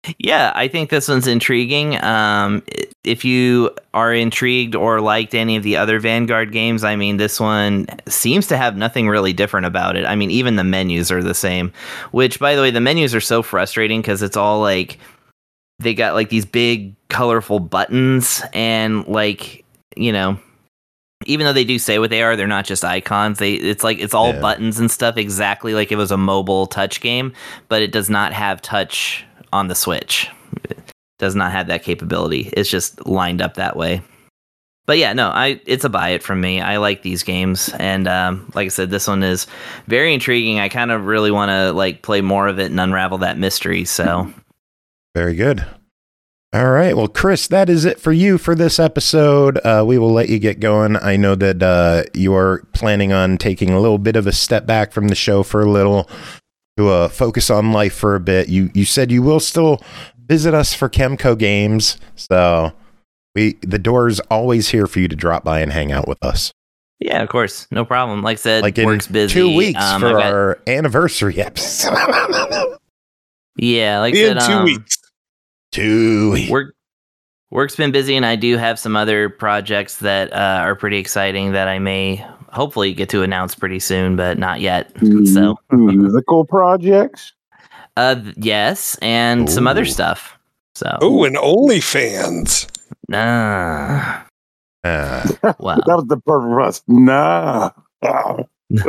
Yeah, I think this one's intriguing. Um, if you are intrigued or liked any of the other Vanguard games, I mean, this one seems to have nothing really different about it. I mean, even the menus are the same, which, by the way, the menus are so frustrating because it's all like, they got like these big colorful buttons and like, you know, even though they do say what they are, they're not just icons. They it's like it's all Yeah. buttons and stuff, exactly like it was a mobile touch game, but it does not have touch on the Switch. It does not have that capability. It's just lined up that way. But yeah, no, I it's a buy it from me. I like these games, and um, like I said, this one is very intriguing. I kind of really want to like play more of it and unravel that mystery. So Very good. All right. Well, Chris, that is it for you for this episode. Uh, we will let you get going. I know that uh, you are planning on taking a little bit of a step back from the show for a little to uh, focus on life for a bit. You you said you will still visit us for Chemco Games, so we the door is always here for you to drop by and hang out with us. yeah, of course, no problem. Like I said, Like in work's busy. two weeks Um, for I got- our anniversary episode. yeah, like I In said, two um, weeks. two weeks. Work work's been busy, and I do have some other projects that uh, are pretty exciting that I may hopefully get to announce pretty soon, but not yet. So, Musical projects. uh, th- yes, and some other Ooh. stuff. So, Oh, and OnlyFans. nah, Uh, wow. That was the perfect rust. Nah. Ah.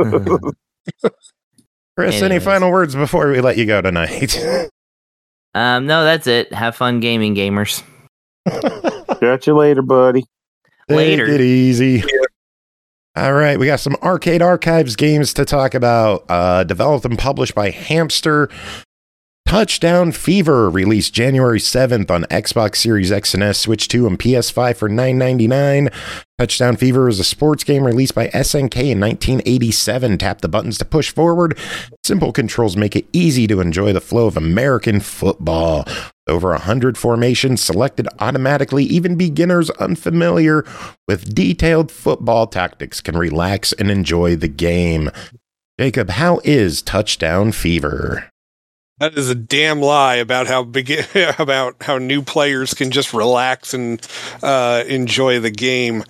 Chris, any Anyways. final words before we let you go tonight? um, no, that's it. Have fun gaming, gamers. Catch you later, buddy. Later. Take it easy. All right, we got some Arcade Archives games to talk about. Uh, developed and published by Hamster. Touchdown Fever, released January seventh on Xbox Series X and S, Switch two, and P S five for nine ninety-nine. Touchdown Fever is a sports game released by S N K in nineteen eighty-seven. Tap the buttons to push forward. Simple controls make it easy to enjoy the flow of American football. Over one hundred formations selected automatically, even beginners unfamiliar with detailed football tactics can relax and enjoy the game. Jacob, how is Touchdown Fever? That is a damn lie about how begin about how new players can just relax and uh, enjoy the game.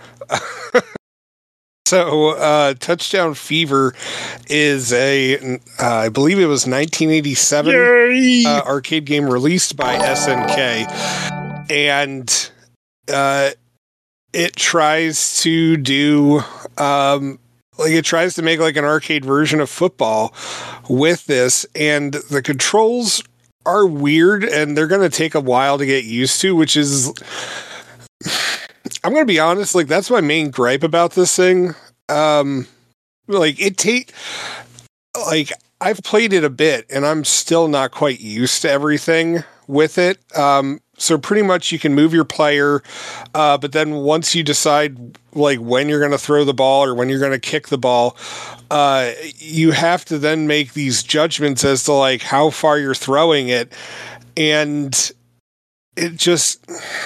So, uh, Touchdown Fever is a, uh, I believe it was nineteen eighty-seven uh, arcade game released by S N K, and uh, it tries to do. Um, Like it tries to make like an arcade version of football with this, and the controls are weird and they're going to take a while to get used to, which is, I'm going to be honest, like that's my main gripe about this thing. Um, like it take, like I've played it a bit and I'm still not quite used to everything with it. Um, So pretty much you can move your player, uh, but then once you decide like when you're going to throw the ball or when you're going to kick the ball, uh, you have to then make these judgments as to like how far you're throwing it. And it just,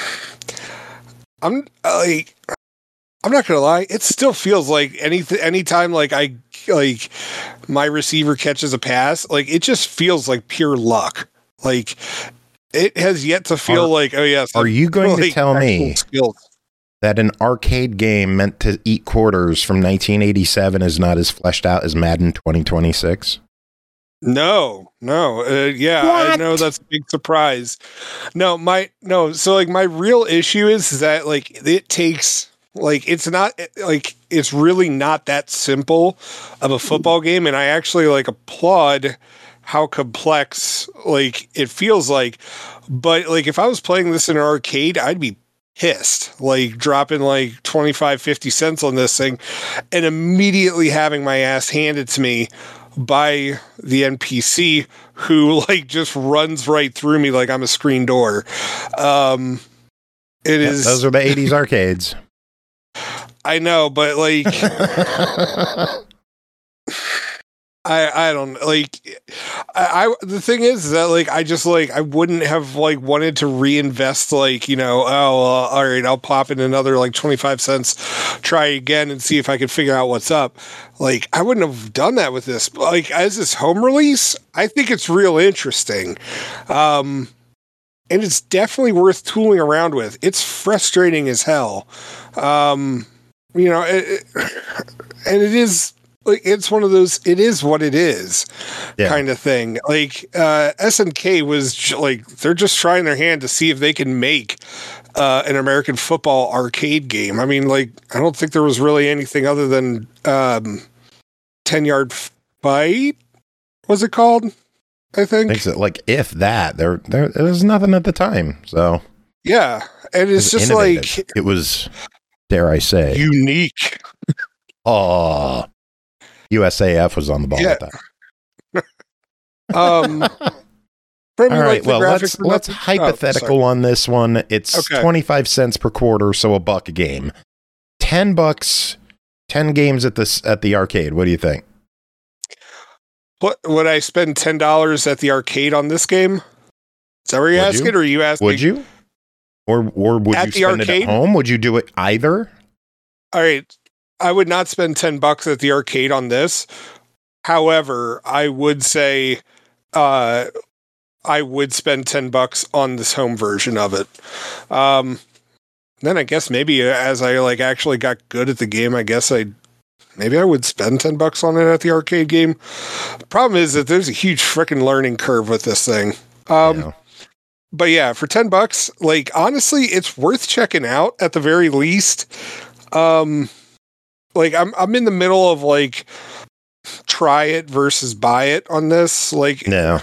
I'm like, I'm not going to lie. It still feels like anything, anytime like I, like my receiver catches a pass, like it just feels like pure luck. Like, it has yet to feel Are- like, oh yes. Are you going to like, tell actual me skills. that an arcade game meant to eat quarters from nineteen eighty-seven is not as fleshed out as Madden twenty twenty-six? No, no, uh, yeah, I know that's a big surprise. No, my no, so like my real issue is that like it takes like it's not like it's really not that simple of a football game, and I actually like applaud how complex like it feels like. But like if I was playing this in an arcade, I'd be pissed, like dropping like twenty-five, fifty cents on this thing and immediately having my ass handed to me by the N P C who like just runs right through me like I'm a screen door. Um, it Yep, is. those are the eighties arcades. I know, but like, I I don't like. I, I the thing is that like I just like I wouldn't have like wanted to reinvest like you know oh uh, all right I'll pop in another like twenty-five cents, try again and see if I can figure out what's up. Like I wouldn't have done that with this. Like as this home release, I think it's real interesting. Um, and it's definitely worth tooling around with. It's frustrating as hell. Um, you know, it, it, and it is, like, it's one of those, it is what it is Yeah. kind of thing. Like, uh, S N K was j- like, they're just trying their hand to see if they can make uh, an American football arcade game. I mean, like, I don't think there was really anything other than um, ten yard Fight, was it called? I think. Makes it like, if that, there, there, there was nothing at the time. So, Yeah. And it's it was just innovative. like, it was, dare I say, unique. oh, U S A F was on the ball Yeah. with that. Um, All right, well, let's let's Oh, hypothetical on this one. It's Okay. twenty-five cents per quarter, so a buck a game. ten bucks, ten games at this at the arcade. What do you think? What would I spend ten dollars at the arcade on this game? Is that what you're Would asking, you? or are you asking? Would you? Or or would At you the spend it arcade? at home? Would you do it either? All right, I would not spend ten bucks at the arcade on this. However, I would say, uh, I would spend ten bucks on this home version of it. Um, then I guess maybe as I like actually got good at the game, I guess I maybe I would spend ten bucks on it at the arcade game. Problem is that there's a huge freaking learning curve with this thing. Um, Yeah. But yeah, for ten bucks, like, honestly, it's worth checking out at the very least. Um, like I'm, I'm in the middle of like, try it versus buy it on this. Like, No.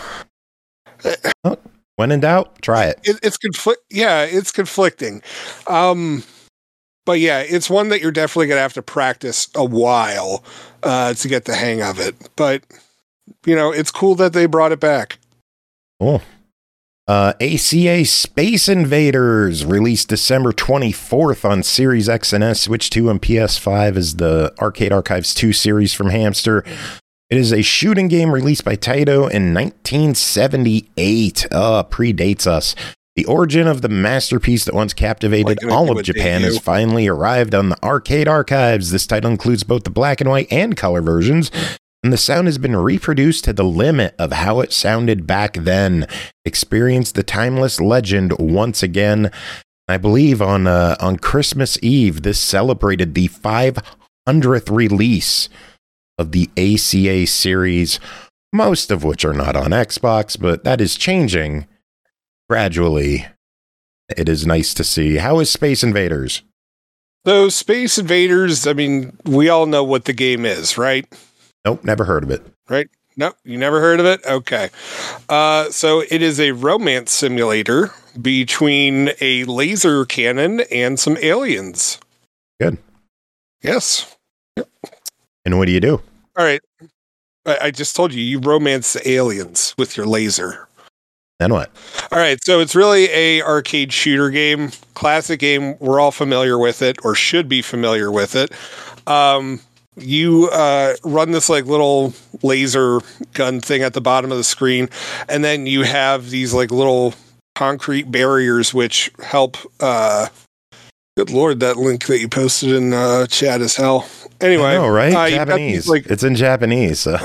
Oh, when in doubt, try it. it, it's conflict. Yeah, it's conflicting. Um, but yeah, it's one that you're definitely going to have to practice a while, uh, to get the hang of it. But, you know, it's cool that they brought it back. Cool. Uh, A C A Space Invaders released December twenty-fourth on Series X and S, Switch two, and P S five as the Arcade Archives two series from Hamster. It is a shooting game released by Taito in nineteen seventy-eight. Uh, predates us. The origin of the masterpiece that once captivated Like, all it of would Japan debut. has finally arrived on the Arcade Archives. This title includes both the black and white and color versions, and the sound has been reproduced to the limit of how it sounded back then. Experience the timeless legend once again. I believe on uh, on Christmas Eve, this celebrated the five hundredth release of the A C A series, most of which are not on Xbox, but that is changing gradually. It is nice to see. How is Space Invaders? So Space Invaders, I mean, we all know what the game is, right? Nope, never heard of it. Right? No, you never heard of it? Okay. Uh, so it is a romance simulator between a laser cannon and some aliens. Good. Yes. And what do you do? All right. I, I just told you, you romance the aliens with your laser. Then what? All right, so it's really a arcade shooter game, classic game. We're all familiar with it, or should be familiar with it. Um, you uh, run this like little laser gun thing at the bottom of the screen, and then you have these like little concrete barriers which help. Uh, good lord, that link that you posted in uh, chat is hell. Anyway, I know, right? uh, you've got Japanese. these, like, It's in Japanese. So.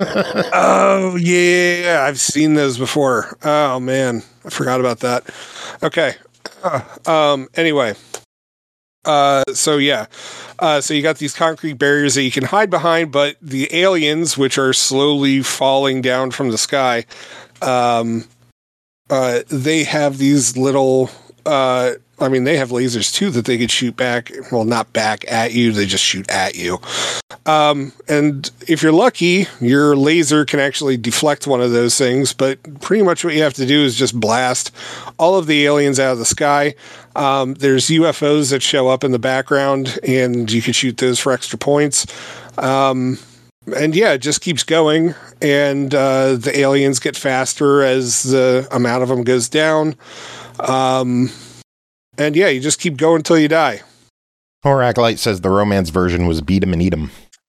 oh yeah, I've seen those before. Oh man, I forgot about that. Okay. Uh, um. Anyway. Uh. So yeah. Uh. So you got these concrete barriers that you can hide behind, but the aliens, which are slowly falling down from the sky, um, uh, they have these little. Uh. I mean, they have lasers too that they could shoot back. Well, not back at you. They just shoot at you. Um, and if you're lucky, your laser can actually deflect one of those things. But pretty much what you have to do is just blast all of the aliens out of the sky. Um, there's U F Os that show up in the background, and you can shoot those for extra points. Um, and yeah, it just keeps going. And uh, the aliens get faster as the amount of them goes down. Um, and yeah, you just keep going until you die. Horak Light says the romance version was beat 'em and eat 'em.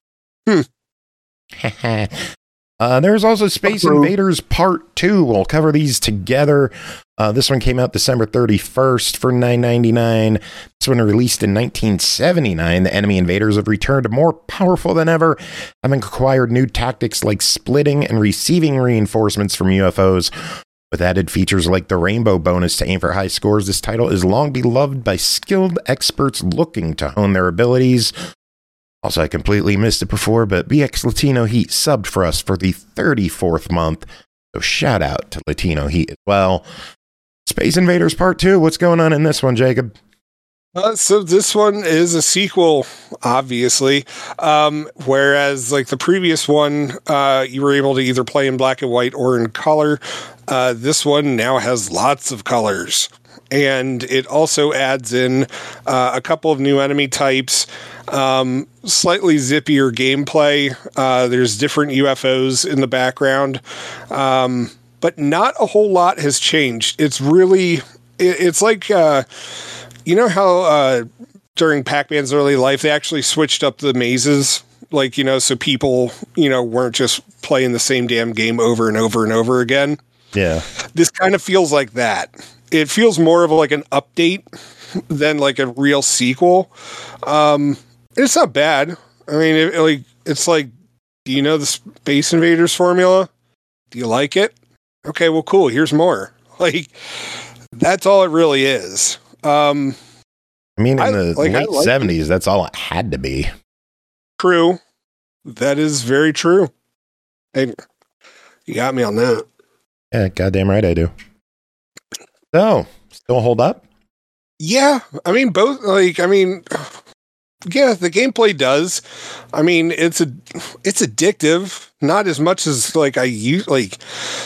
Hmm. uh, there's also Space Approved. Invaders Part two. We'll cover these together. Uh, this one came out December thirty-first for nine ninety-nine. This one released in nineteen seventy-nine. The enemy invaders have returned more powerful than ever, having acquired new tactics like splitting and receiving reinforcements from U F Os. With added features like the rainbow bonus to aim for high scores, this title is long beloved by skilled experts looking to hone their abilities. Also, I completely missed it before, but B X Latino Heat subbed for us for the thirty-fourth month. So shout out to Latino Heat as well. Space Invaders Part two. What's going on in this one, Jacob? Uh, so this one is a sequel, obviously. Um, whereas like the previous one, uh, you were able to either play in black and white or in color. Uh, this one now has lots of colors. And it also adds in uh, a couple of new enemy types, um, slightly zippier gameplay. Uh, there's different U F Os in the background. Um, but not a whole lot has changed. It's really, it, it's like... Uh, You know how uh, during Pac-Man's early life, they actually switched up the mazes? Like, you know, so people, you know, weren't just playing the same damn game over and over and over again. Yeah. This kind of feels like that. It feels more of like an update than like a real sequel. Um, it's not bad. I mean, it, like, it's like, do you know the Space Invaders formula? Do you like it? Okay, well, cool. Here's more. Like, that's all it really is. Um, I mean, in I- the like, I late like seventies, that's all it had to be. True. That is very true. Hey, you got me on that. Yeah, goddamn right I do. So, still hold up? Yeah, I mean, both, like, I mean, yeah, the gameplay does. I mean, it's a, it's addictive, not as much as, like, I use, like,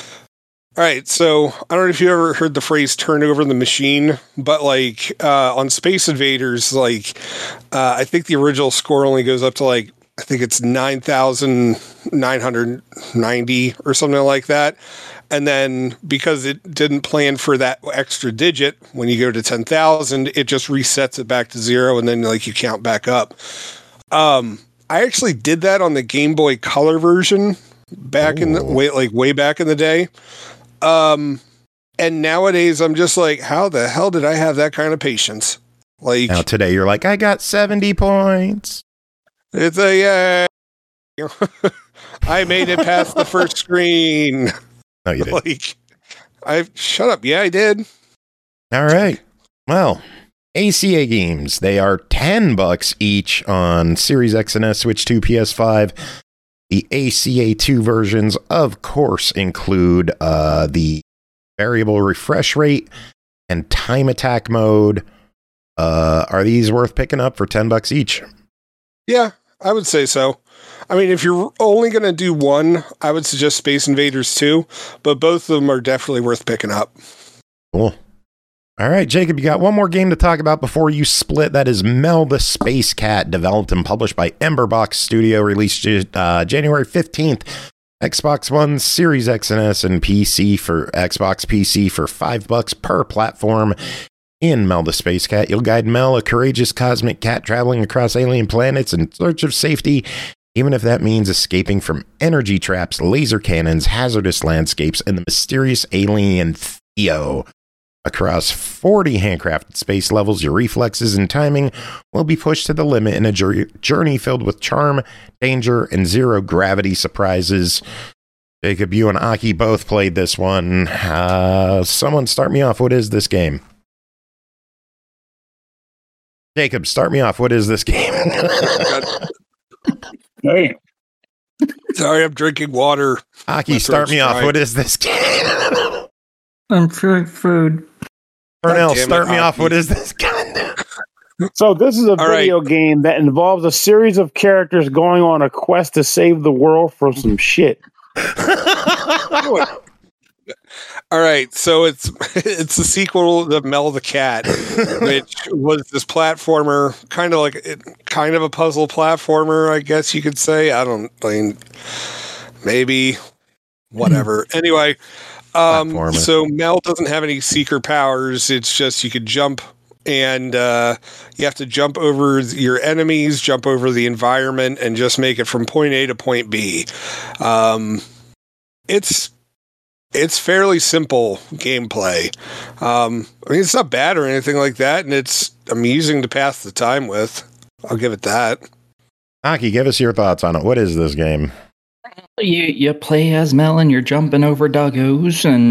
all right, so I don't know if you ever heard the phrase turn over the machine, but, like, uh, on Space Invaders, like, uh, I think the original score only goes up to, like, I think it's nine thousand nine hundred ninety or something like that. And then because it didn't plan for that extra digit, when you go to ten thousand, it just resets it back to zero, and then, like, you count back up. Um, I actually did that on the Game Boy Color version back Ooh. in the way, like, way back in the day. Um, and nowadays I'm just like, how the hell did I have that kind of patience? Like, Now today you're like, I got seventy points. It's a, yeah, I made it past the first screen. No, you didn't. Like, I, shut up. Yeah, I did. All right. Well, A C A games, they are ten bucks each on Series X and S, Switch two, P S five. The A C A two versions, of course, include uh, the variable refresh rate and time attack mode. Uh, are these worth picking up for ten bucks each? Yeah, I would say so. I mean, if you're only going to do one, I would suggest Space Invaders two, but both of them are definitely worth picking up. Cool. All right, Jacob, you got one more game to talk about before you split. That is Mel the Space Cat, developed and published by Emberbox Studio, released uh, January fifteenth. Xbox One, Series X and S, and P C for Xbox P C for five bucks per platform. In Mel the Space Cat, you'll guide Mel, a courageous cosmic cat traveling across alien planets in search of safety, even if that means escaping from energy traps, laser cannons, hazardous landscapes, and the mysterious alien Theo. Across forty handcrafted space levels, your reflexes and timing will be pushed to the limit in a journey filled with charm, danger, and zero gravity surprises. Jacob, you and Aki both played this one. Uh, someone start me off. What is this game? Jacob, start me off. What is this game? Hey. Sorry, I'm drinking water. Aki, My start throat's me off. dry. What is this game? I'm feeling food. Pernell, damn it, start me off. Aki. What is this game? So this is a All video game that involves a series of characters going on a quest to save the world from some shit. All right, so it's it's the sequel to Mel the Cat, which was this platformer, kind of like it, kind of a puzzle platformer, I guess you could say. I don't, I mean, maybe, whatever. Anyway, um, Platformer. so Mel doesn't have any seeker powers. It's just you could jump, and uh, you have to jump over your enemies, jump over the environment, and just make it from point A to point B. Um, it's It's fairly simple gameplay. Um, I mean, it's not bad or anything like that, and it's amusing to pass the time with. I'll give it that. Aki, give us your thoughts on it. What is this game? You you play as Mel and you're jumping over doggos, and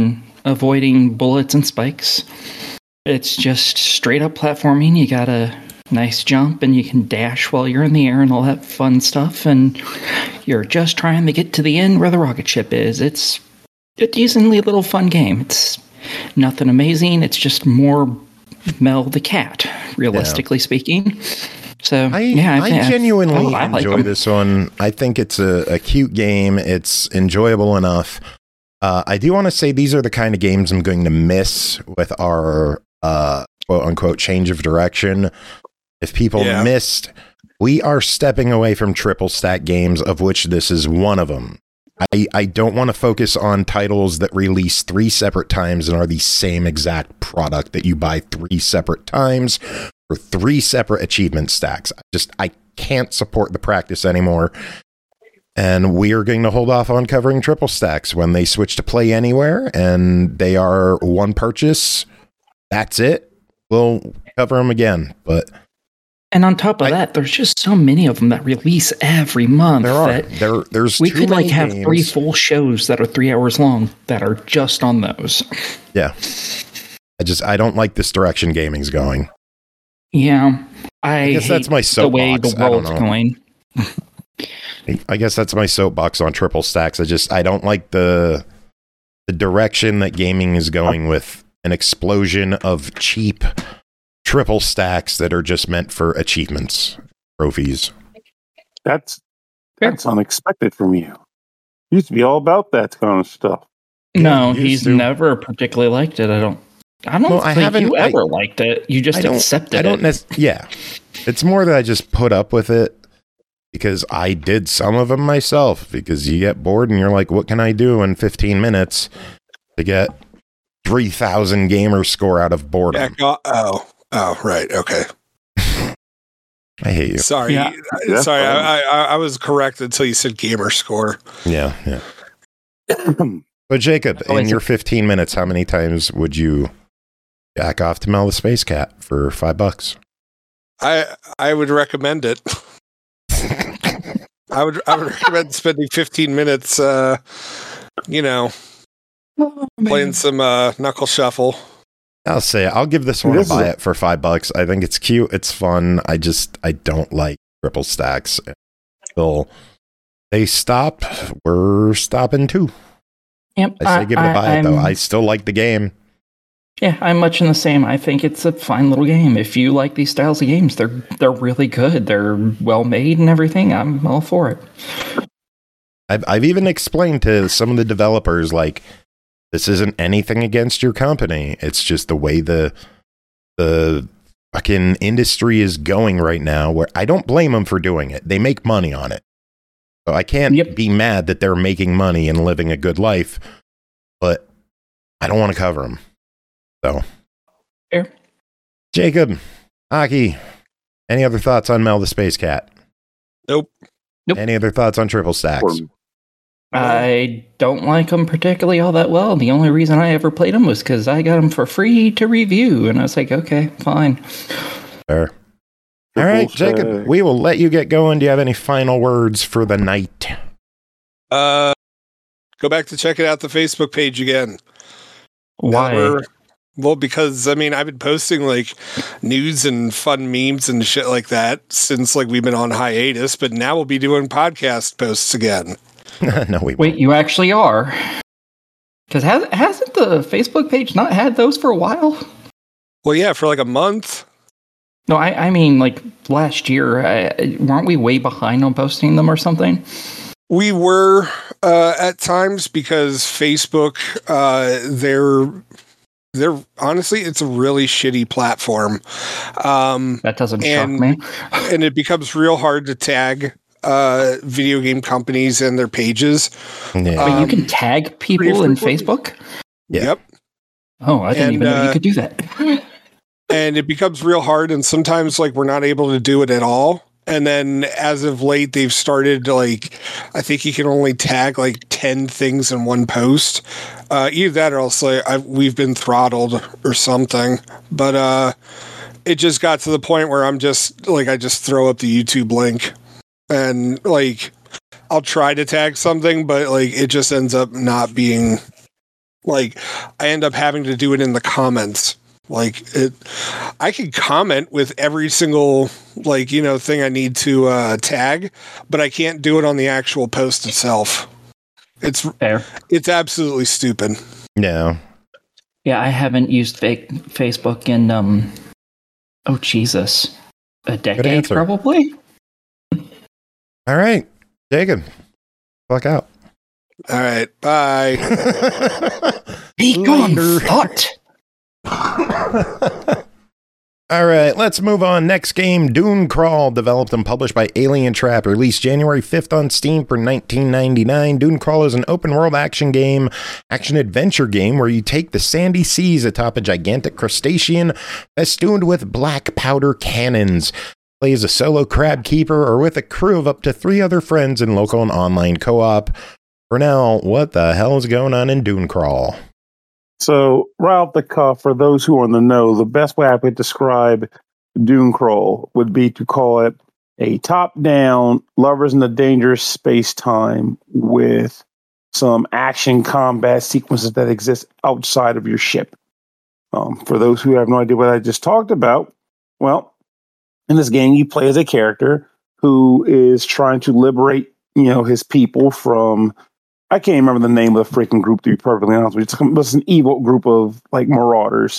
avoiding bullets and spikes. It's just straight up platforming. You got a nice jump and you can dash while you're in the air and all that fun stuff. And you're just trying to get to the end where the rocket ship is. It's a decently little fun game. It's nothing amazing. It's just more Mel the Cat, realistically yeah. speaking. So I, yeah, I, I genuinely oh, I enjoy like this one. I think it's a, a cute game. It's enjoyable enough. Uh, I do want to say these are the kind of games I'm going to miss with our uh, quote unquote change of direction. If people yeah. missed, we are stepping away from triple stack games, of which this is one of them. I, I don't want to focus on titles that release three separate times and are the same exact product that you buy three separate times for three separate achievement stacks. I just, I can't support the practice anymore. And we are going to hold off on covering triple stacks when they switch to Play Anywhere and they are one purchase. That's it. We'll cover them again, but... And on top of I, that, there's just so many of them that release every month. There are. That there, there's we too could like many have games. three full shows that are three hours long that are just on those. Yeah, I just I don't like this direction gaming's going. Yeah, I, I guess hate that's my soapbox. The way the world's going. I guess that's my soapbox on triple stacks. I just I don't like the the direction that gaming is going with an explosion of cheap triple stacks that are just meant for achievements, trophies. That's that's unexpected from you. Used to be all about that kind of stuff. No, yeah, he's to. never particularly liked it. I don't. I don't well, think I haven't, you ever I, liked it. You just I don't, accepted I don't it. Nec- yeah, it's more that I just put up with it because I did some of them myself. Because you get bored and you're like, "What can I do in fifteen minutes to get three thousand gamer score out of boredom?" Yeah, oh. Oh, right. Okay. I hate you. Sorry. Yeah. I, sorry. I, I I was correct until you said gamer score. Yeah. Yeah. But Jacob, oh, in your fifteen minutes, how many times would you jack off to Mel the Space Cat for five bucks? I I would recommend it. I would I would recommend spending fifteen minutes, uh, you know, oh, playing some uh, Knuckle Shuffle. I'll say it. I'll give this one this a buy it for five bucks. I think it's cute. It's fun. I just, I don't like triple stacks. Until they stop, we're stopping too. Yep, I say I, give it a buy I, it though. I'm, I still like the game. Yeah, I'm much in the same. I think it's a fine little game. If you like these styles of games, they're they're really good. They're well made and everything. I'm all for it. I've I've even explained to some of the developers like, this isn't anything against your company. It's just the way the the fucking industry is going right now, where I don't blame them for doing it. They make money on it. So I can't yep. be mad that they're making money and living a good life, but I don't want to cover them. So, Fair. Jacob, Aki, any other thoughts on Mel the Space Cat? Nope. Nope. Any other thoughts on triple stacks? I don't like them particularly all that well. The only reason I ever played them was because I got them for free to review, and I was like, okay, fine. Fair. All right, Jacob, we will let you get going. Do you have any final words for the night? Uh, go back to check it out the Facebook page again. Why? Well, because I mean, I've been posting like news and fun memes and shit like that since like we've been on hiatus, but now we'll be doing podcast posts again. No, we Wait, won't. you actually are? Because has, hasn't the Facebook page not had those for a while? Well, yeah, for like a month. No, I, I mean, like last year. I, weren't we way behind on posting them or something? We were uh, at times because Facebook, uh, they're they're honestly, it's a really shitty platform. Um, that doesn't and, shock me. And it becomes real hard to tag uh, video game companies and their pages. Yeah. But um, you can tag people in Facebook? Yeah. Yep. Oh, I didn't and, even know uh, you could do that. And it becomes real hard, and sometimes like we're not able to do it at all. And then as of late, they've started to, like, I think you can only tag like ten things in one post. Uh, either that or else like, I've, we've been throttled or something. But uh, it just got to the point where I'm just like, I just throw up the YouTube link and like, I'll try to tag something, but like it just ends up not being like I end up having to do it in the comments. Like it, I can comment with every single like you know thing I need to uh, tag, but I can't do it on the actual post itself. It's fair. It's absolutely stupid. No. Yeah, I haven't used fake Facebook in um. Oh Jesus, a decade answer. probably. All right, Jacob, fuck out. All right, bye. Be gone, thought. All right, let's move on. Next game, Dune Crawl, developed and published by Alien Trap, released January fifth on Steam for nineteen ninety-nine. Dune Crawl is an open-world action game, action-adventure game where you take the sandy seas atop a gigantic crustacean festooned with black powder cannons. Play as a solo crab keeper or with a crew of up to three other friends in local and online co-op. For now, what the hell is going on in Dune Crawl? So, right off the cuff, for those who are in the know, the best way I could describe Dune Crawl would be to call it a top-down Lovers in a Dangerous Space-Time with some action combat sequences that exist outside of your ship. Um, for those who have no idea what I just talked about, well, in this game, you play as a character who is trying to liberate, you know, his people from... I can't remember the name of the freaking group, to be perfectly honest with you. It's, it's an evil group of, like, marauders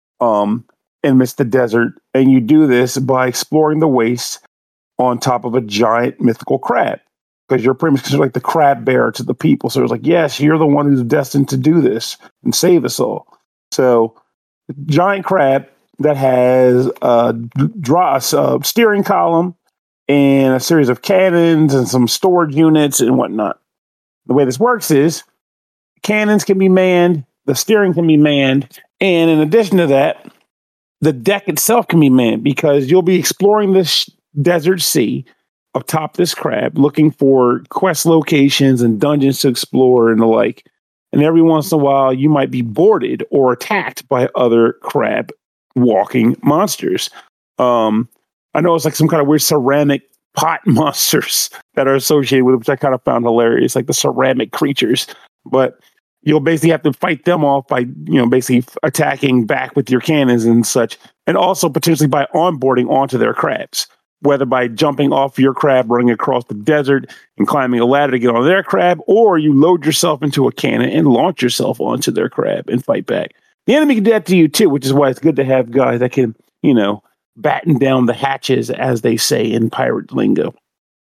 um, amidst the desert. And you do this by exploring the wastes on top of a giant mythical crab. Because you're pretty much like the crab bearer to the people. So it's like, yes, you're the one who's destined to do this and save us all. So, giant crab that has a, draw, a steering column and a series of cannons and some storage units and whatnot. The way this works is cannons can be manned, the steering can be manned, and in addition to that, the deck itself can be manned because you'll be exploring this desert sea atop this crab, looking for quest locations and dungeons to explore and the like. And every once in a while, you might be boarded or attacked by other crab walking monsters. Um, I know it's like some kind of weird ceramic pot monsters that are associated with it, which I kind of found hilarious, like the ceramic creatures. But you'll basically have to fight them off by, you know, basically attacking back with your cannons and such, and also potentially by onboarding onto their crabs, whether by jumping off your crab, running across the desert, and climbing a ladder to get on their crab, or you load yourself into a cannon and launch yourself onto their crab and fight back. The enemy can do that to you too, which is why it's good to have guys that can, you know, batten down the hatches, as they say in pirate lingo.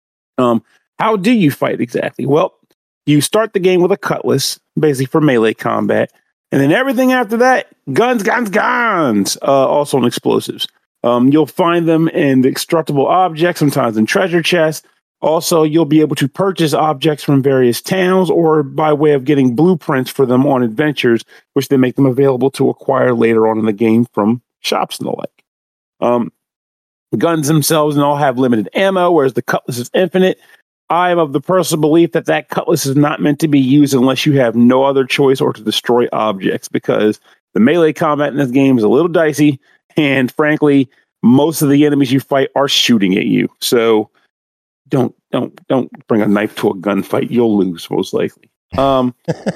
Um, how do you fight exactly? Well, you start the game with a cutlass, basically for melee combat, and then everything after that, guns, guns, guns, uh, also in explosives. Um, you'll find them in the extractable objects, sometimes in treasure chests. Also, you'll be able to purchase objects from various towns or by way of getting blueprints for them on adventures, which then make them available to acquire later on in the game from shops and the like. Um, the guns themselves and all have limited ammo, whereas the cutlass is infinite. I am of the personal belief that that cutlass is not meant to be used unless you have no other choice or to destroy objects, because the melee combat in this game is a little dicey, and frankly, most of the enemies you fight are shooting at you. So don't don't don't bring a knife to a gunfight; you'll lose most likely. Um,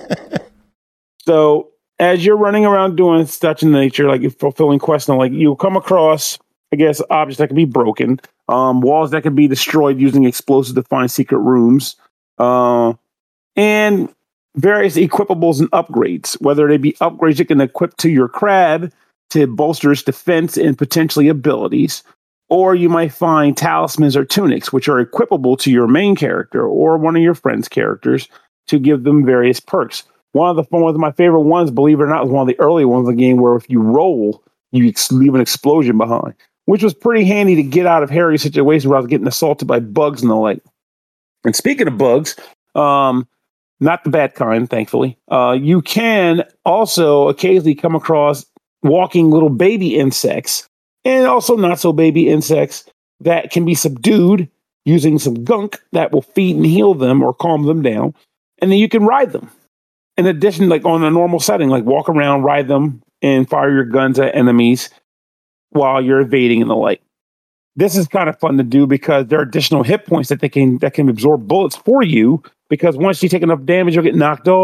so. As you're running around doing such in nature, like fulfilling quests, and like you'll come across, I guess, objects that can be broken, um, walls that can be destroyed using explosives to find secret rooms, uh, and various equipables and upgrades, whether they be upgrades you can equip to your crab to bolster its defense and potentially abilities, or you might find talismans or tunics, which are equipable to your main character or one of your friend's characters to give them various perks. One of the one of my favorite ones, believe it or not, was one of the early ones in the game where if you roll, you ex- leave an explosion behind, which was pretty handy to get out of hairy situations where I was getting assaulted by bugs and the like. And speaking of bugs, um, not the bad kind, thankfully, uh, you can also occasionally come across walking little baby insects and also not so baby insects that can be subdued using some gunk that will feed and heal them or calm them down. And then you can ride them. In addition, like on a normal setting, like walk around, ride them, and fire your guns at enemies while you're evading and the like. This is kind of fun to do because there are additional hit points that they can that can absorb bullets for you. Because once you take enough damage, you'll get knocked off.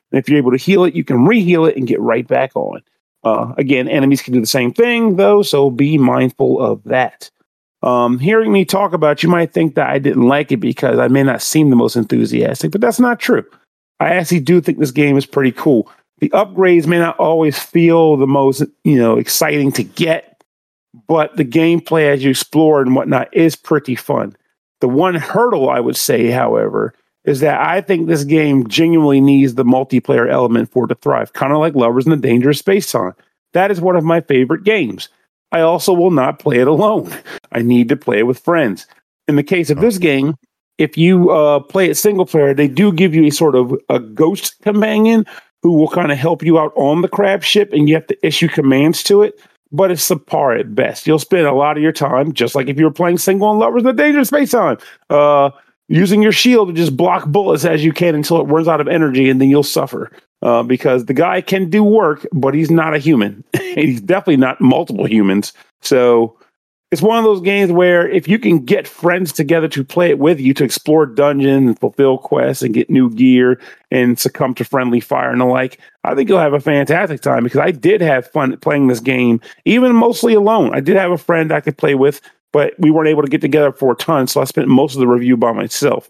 And if you're able to heal it, you can re-heal it and get right back on. Uh, again, enemies can do the same thing, though, so be mindful of that. Um, hearing me talk about it, you might think that I didn't like it because I may not seem the most enthusiastic, but that's not true. I actually do think this game is pretty cool. The upgrades may not always feel the most, you know, exciting to get, but the gameplay as you explore and whatnot is pretty fun. The one hurdle I would say, however, is that I think this game genuinely needs the multiplayer element for it to thrive, kind of like Lovers in the Dangerous Space Time. That is one of my favorite games. I also will not play it alone. I need to play it with friends. In the case of this game, if you uh, play it single player, they do give you a sort of a ghost companion who will kind of help you out on the crab ship, and you have to issue commands to it. But it's subpar at best. You'll spend a lot of your time, just like if you were playing single on Lovers in the Dangerous Space Time, uh, using your shield to just block bullets as you can until it runs out of energy, and then you'll suffer. Uh, because the guy can do work, but he's not a human. He's definitely not multiple humans. So it's one of those games where if you can get friends together to play it with you to explore dungeons and fulfill quests and get new gear and succumb to friendly fire and the like, I think you'll have a fantastic time, because I did have fun playing this game, even mostly alone. I did have a friend I could play with, but we weren't able to get together for a ton, so I spent most of the review by myself.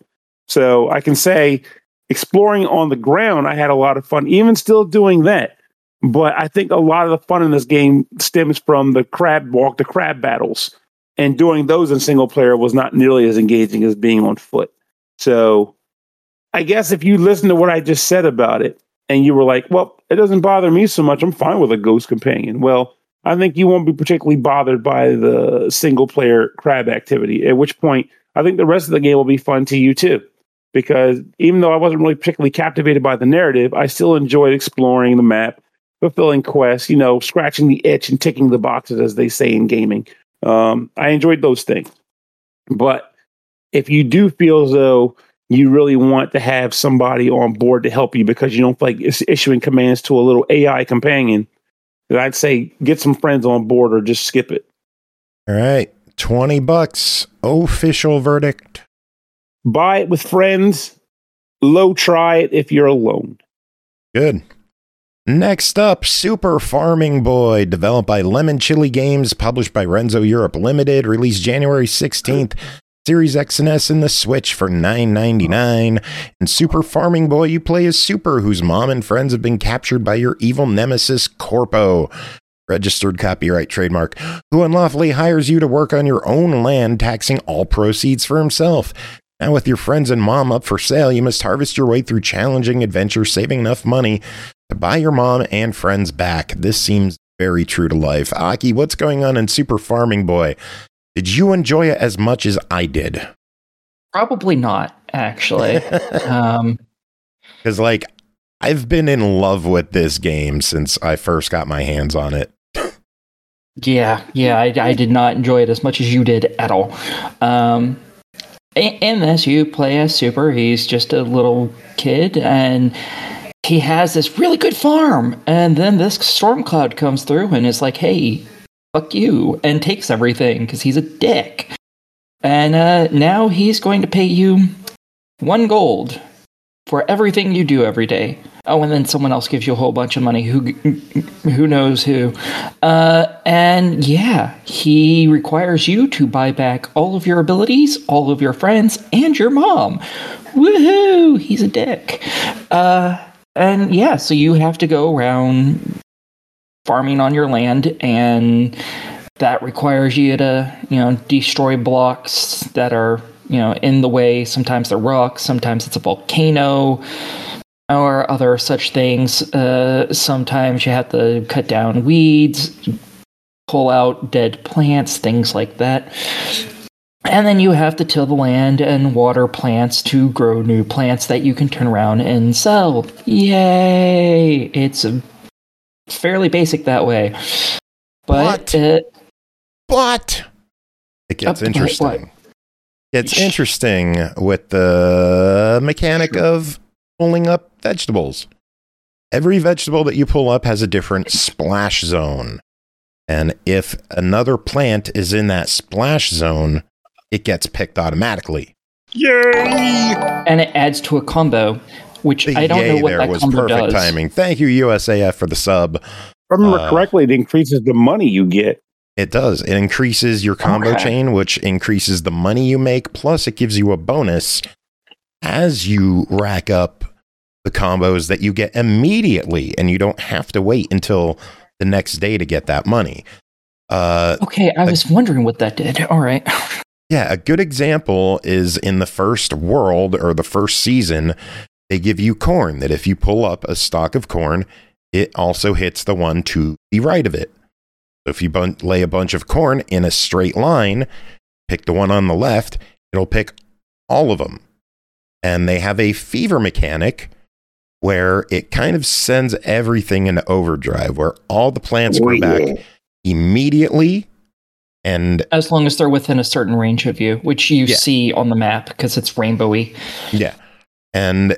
So I can say, exploring on the ground, I had a lot of fun, even still doing that. But I think a lot of the fun in this game stems from the crab walk, the crab battles. And doing those in single player was not nearly as engaging as being on foot. So I guess if you listen to what I just said about it, and you were like, well, it doesn't bother me so much, I'm fine with a ghost companion. Well, I think you won't be particularly bothered by the single player crab activity, at which point I think the rest of the game will be fun to you too. Because even though I wasn't really particularly captivated by the narrative, I still enjoyed exploring the map, fulfilling quests, you know, scratching the itch and ticking the boxes, as they say in gaming. Um, I enjoyed those things. But if you do feel as though you really want to have somebody on board to help you because you don't feel like it's issuing commands to a little A I companion, then I'd say get some friends on board or just skip it. All right. twenty bucks. Official verdict. Buy it with friends. Low try it if you're alone. Good. Next up, Super Farming Boy, developed by Lemon Chili Games, published by Renzo Europe Limited, released January sixteenth, Series X and S and the Switch for nine ninety-nine. In Super Farming Boy, you play as Super, whose mom and friends have been captured by your evil nemesis, Corpo, registered copyright trademark, who unlawfully hires you to work on your own land, taxing all proceeds for himself. Now, with your friends and mom up for sale, you must harvest your way through challenging adventures, saving enough money to buy your mom and friends back. This seems very true to life. Aki, what's going on in Super Farming Boy? Did you enjoy it as much as I did? Probably not, actually. um, Because, like, I've been in love with this game since I first got my hands on it. yeah, yeah, I, I did not enjoy it as much as you did at all. Um, in this, you play as Super. He's just a little kid, and he has this really good farm. And then this storm cloud comes through and is like, hey, fuck you, and takes everything because he's a dick. And uh, now he's going to pay you one gold for everything you do every day. Oh, and then someone else gives you a whole bunch of money. Who who knows who? Uh, and yeah, he requires you to buy back all of your abilities, all of your friends, and your mom. Woohoo! He's a dick. Uh, and yeah, so you have to go around farming on your land, and that requires you to, you know, destroy blocks that are, you know, in the way. Sometimes they're rocks, sometimes it's a volcano, or other such things. Uh, sometimes you have to cut down weeds, pull out dead plants, things like that. And then you have to till the land and water plants to grow new plants that you can turn around and sell. Yay! It's a fairly basic that way. But... But, uh, but it gets uh, interesting. what? It's interesting with the mechanic of pulling up vegetables. Every vegetable that you pull up has a different splash zone. And if another plant is in that splash zone, it gets picked automatically. Yay! And it adds to a combo which The I don't yay know what there that was combo perfect does. timing. Thank you, U S A F, for the sub. If I remember Uh, correctly, it increases the money you get. It does. It increases your combo Okay. chain, which increases the money you make. Plus, it gives you a bonus as you rack up the combos that you get immediately, and you don't have to wait until the next day to get that money. Uh, Okay, I was wondering what that did. All right. yeah, a good example is in the first world or the first season, they give you corn that if you pull up a stalk of corn, it also hits the one to the right of it. So if you bun- lay a bunch of corn in a straight line, pick the one on the left, it'll pick all of them. And they have a fever mechanic where it kind of sends everything into overdrive, where all the plants Oh, grow yeah. back immediately. And As long as they're within a certain range of you, which you Yeah. see on the map because it's rainbowy. yeah, and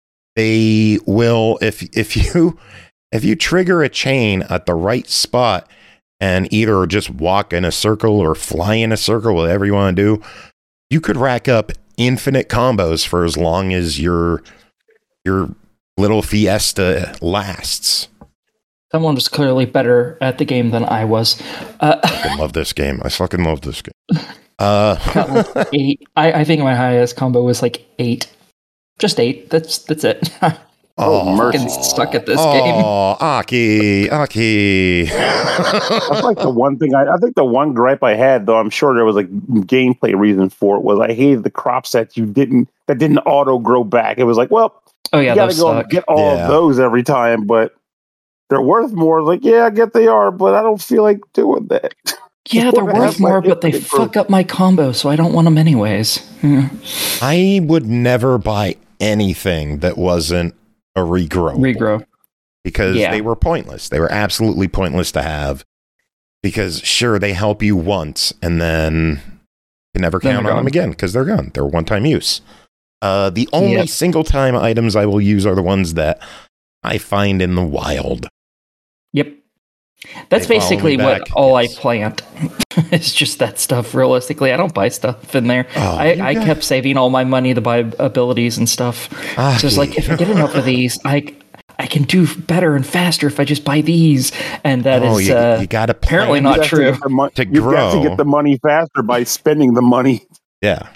they will if if you if you trigger a chain at the right spot and either just walk in a circle or fly in a circle, whatever you want to do, you could rack up infinite combos for as long as your your little fiesta lasts. Someone was clearly better at the game than I was. Uh, I fucking love this game. I fucking love this game. Uh, got like eight. I, I think my highest combo was like eight. Just eight. That's that's it. Oh, mercy. Fucking stuck at this game. Oh, Aki, Aki. That's like the one thing I, I think the one gripe I had, though I'm sure there was a gameplay reason for it, was I hated the crops that you didn't that didn't auto grow back. It was like, well, Oh yeah, you gotta those go suck. and get all Yeah. of those every time, but they're worth more. Like, yeah, I get they are, but I don't feel like doing that. Yeah, they're What worth happened? more, but they It- fuck up my combo, so I don't want them anyways. Yeah. I would never buy anything that wasn't a regrow. Regrow. Because Yeah. they were pointless. They were absolutely pointless to have. Because sure, they help you once and then you can never Then count they're on them gone. again because they're gone. They're one-time use. Uh, the only Yep. single-time items I will use are the ones that I find in the wild. Yep. That's They follow basically me what back, all yes. I plant. It's just that stuff. Realistically, I don't buy stuff in there. Oh, I, you I got- kept saving all my money to buy abilities and stuff. Ah, So it's like if I get enough of these, I I can do better and faster if I just buy these. And that is oh, you, uh, you got to apparently You not have to true. get the mon- To You've got to grow. get the money faster by spending the money. Yeah.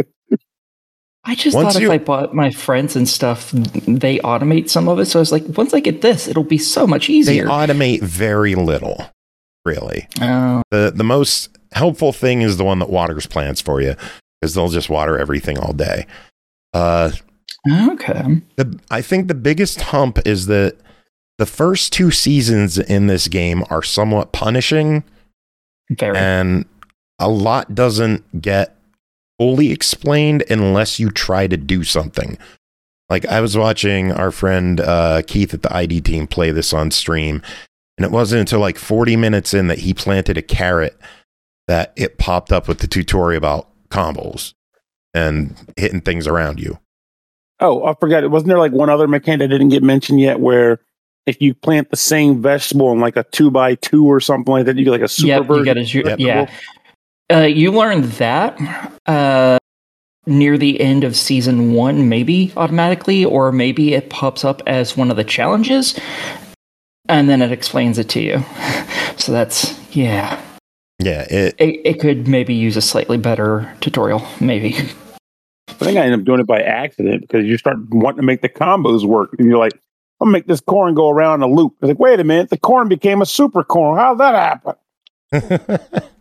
I just Once thought you- if I bought my friends and stuff, they automate some of it. So I was like, once I get this, it'll be so much They easier. automate very little, really. Oh, The the most helpful thing is the one that waters plants for you because they'll just water everything all day. Uh, okay. the I think the biggest hump is that the first two seasons in this game are somewhat punishing, Very. and a lot doesn't get fully explained unless you try to do something. Like I was watching our friend uh, Keith at the I D team play this on stream, and it wasn't until like forty minutes in that he planted a carrot that it popped up with the tutorial about combos and hitting things around you. Oh, I forgot. Wasn't there like one other mechanic that didn't get mentioned yet where if you plant the same vegetable in like a two by two or something like that, you get like a super Yep, you version get a of ju- vegetable? yeah. Uh, you learned that uh, near the end of season one, maybe automatically, or maybe it pops up as one of the challenges, and then it explains it to you. So that's yeah. Yeah, it It, it could maybe use a slightly better tutorial, maybe. I think I ended up doing it by accident because you start wanting to make the combos work. And you're like, I'll make this corn go around a loop. It's like, wait a minute, the corn became a super corn. How'd that happen?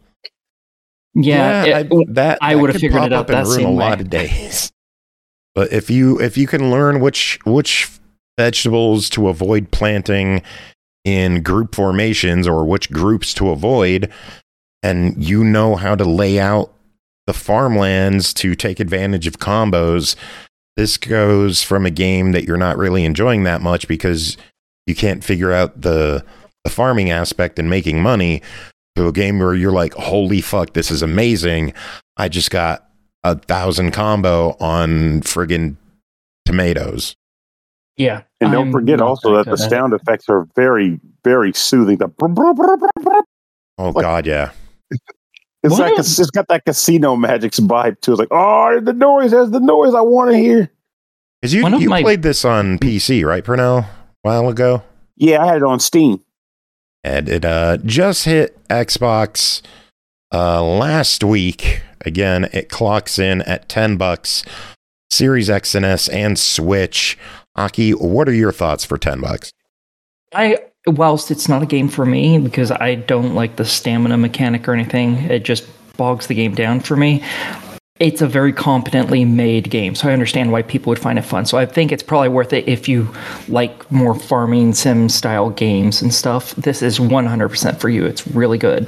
Yeah, Yeah, it- I, that I that would've could figured pop it out up and that ruin same a way. lot of days. But if you if you can learn which which vegetables to avoid planting in group formations or which groups to avoid, and you know how to lay out the farmlands to take advantage of combos, this goes from a game that you're not really enjoying that much because you can't figure out the the farming aspect and making money, to a game where you're like, holy fuck, this is amazing. I just got a thousand combo on friggin' tomatoes. yeah. And don't I'm forget not also very that the good at it. sound effects are very, very soothing. The brr, brr, brr, brr, brr. Oh Like- god, yeah. It's What like is- it's got that casino magic vibe too. It's like, oh, the noise, there's the noise I want to hear. Because you, you my... played this on P C, right, Purnell, a while ago? Yeah, I had it on Steam. And it uh, just hit Xbox uh, last week. Again, it clocks in at ten bucks. Series X and S and Switch. Aki, what are your thoughts for ten bucks? I, whilst it's not a game for me, because I don't like the stamina mechanic or anything, it just bogs the game down for me. It's a very competently made game, so I understand why people would find it fun. So I think it's probably worth it if you like more farming sim style games and stuff. This is one hundred percent for you. It's really good.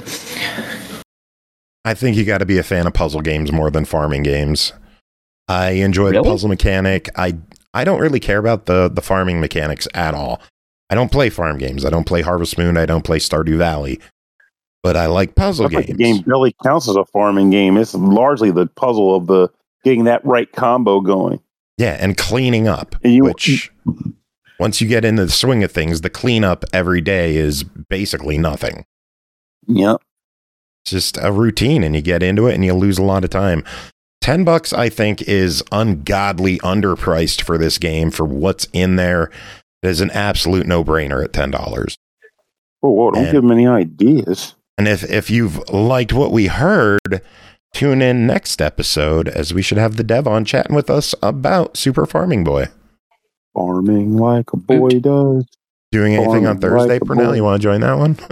I think you got to be a fan of puzzle games more than farming games. I enjoy really? the puzzle mechanic. I I don't really care about the, the farming mechanics at all. I don't play farm games. I don't play Harvest Moon. I don't play Stardew Valley. But I like puzzle games. Like the game barely counts as a farming game. It's largely the puzzle of the getting that right combo going. Yeah, and cleaning up, and you, which once you get into the swing of things, the cleanup every day is basically nothing. Yep. It's just a routine, and you get into it, and you lose a lot of time. Ten bucks, I think, is ungodly underpriced for this game for what's in there. It is an absolute no-brainer at ten dollars. Oh, whoa, don't and, give them any ideas. And if, if you've liked what we heard, tune in next episode, as we should have the dev on chatting with us about Super Farming Boy. Farming like a boy does. Doing anything Farming on Thursday, like Purnell? You want to join that one?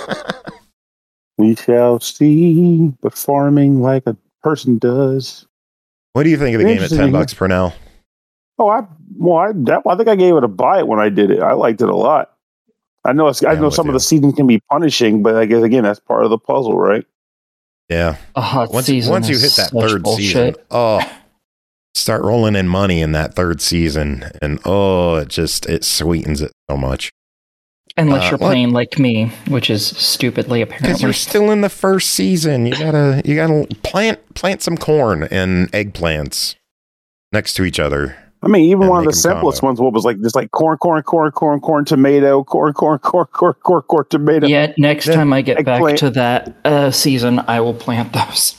We shall see, but farming like a person does. What do you think of the game at ten bucks, Purnell? Oh, I well, I, that, I think I gave it a buy it when I did it. I liked it a lot. I know it's, I know some you. of the season can be punishing, but I guess again that's part of the puzzle, right? Yeah. A hot once season once you hit that third bullshit. season, oh, start rolling in money in that third season, and oh, it just it sweetens it so much. Unless uh, you're playing what? like me, which is stupidly apparently. Because you're still in the first season. You gotta you gotta plant plant some corn and eggplants next to each other. I mean, even one of the simplest combo. ones, what was like just like corn, corn, corn, corn, corn, tomato, corn, corn, corn, corn, corn, corn, tomato. Yeah, next then time I get eggplant. back to that uh, season, I will plant those.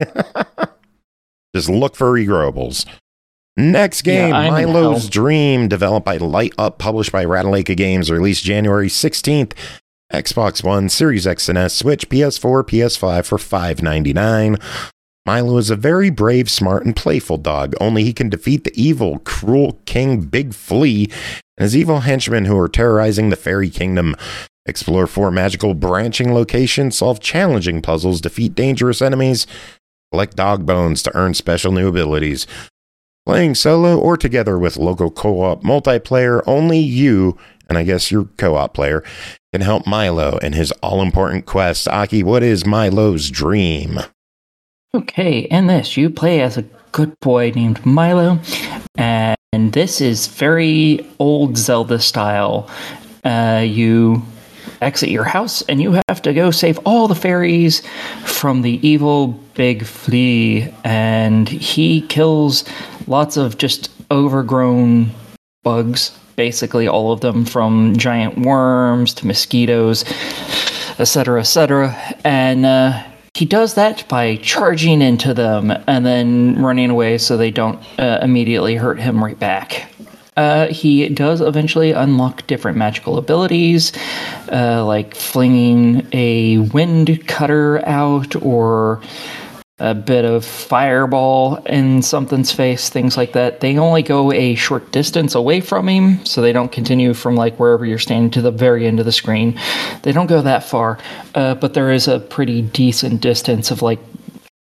Just look for regrowables. Next game, yeah, Milo's Dream, developed by Light Up, published by Ratalaika Games, released January sixteenth. Xbox One, Series X and S, Switch, P S four, P S five for five ninety-nine. Milo is a very brave, smart, and playful dog. Only he can defeat the evil, cruel King Big Flea and his evil henchmen who are terrorizing the Fairy Kingdom. Explore four magical branching locations, solve challenging puzzles, defeat dangerous enemies, collect dog bones to earn special new abilities. Playing solo or together with local co-op multiplayer, only you, and I guess your co-op player, can help Milo in his all-important quest. Aki, what is Milo's Dream? Okay, in this, you play as a good boy named Milo, and this is very old Zelda style. Uh, you exit your house, and you have to go save all the fairies from the evil Big Flea, and he kills lots of just overgrown bugs, basically all of them, from giant worms to mosquitoes, et cetera, et cetera, and uh, he does that by charging into them and then running away so they don't uh, immediately hurt him right back. Uh, he does eventually unlock different magical abilities, uh, like flinging a wind cutter out or a bit of fireball in something's face, things like that. They only go a short distance away from him, so they don't continue from like wherever you're standing to the very end of the screen. They don't go that far, uh, but there is a pretty decent distance of like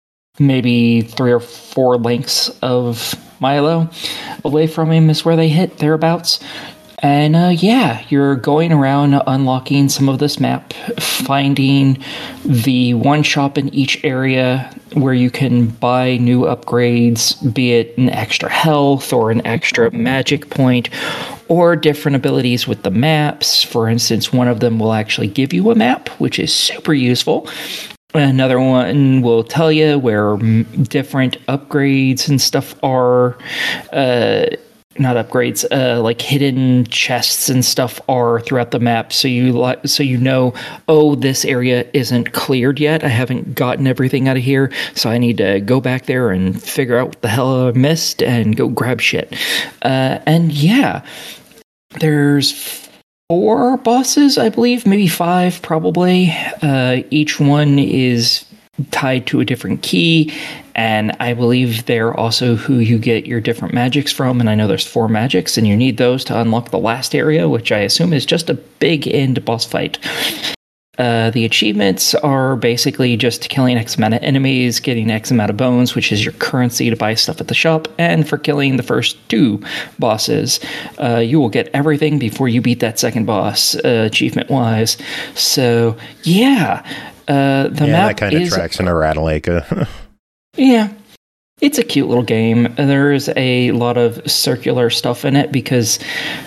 maybe three or four lengths of Milo away from him is where they hit, thereabouts. And uh, yeah, you're going around unlocking some of this map, finding the one shop in each area where you can buy new upgrades, be it an extra health or an extra magic point, or different abilities with the maps. For instance, one of them will actually give you a map, which is super useful. Another one will tell you where different upgrades and stuff are. Uh, not upgrades, uh, like hidden chests and stuff are throughout the map. So you li- so you know, oh, this area isn't cleared yet. I haven't gotten everything out of here, so I need to go back there and figure out what the hell I missed and go grab shit. Uh, and yeah, there's four bosses, I believe, maybe five, probably. Uh, each one is tied to a different key, and I believe they're also who you get your different magics from. And I know there's four magics, and you need those to unlock the last area, which I assume is just a big end boss fight. Uh, the achievements are basically just killing X amount of enemies, getting X amount of bones, which is your currency to buy stuff at the shop, and for killing the first two bosses, uh, you will get everything before you beat that second boss, uh, achievement-wise. So, yeah, uh, the yeah, map that kind of is, tracks in a Ratalaika. yeah. It's a cute little game. There's a lot of circular stuff in it because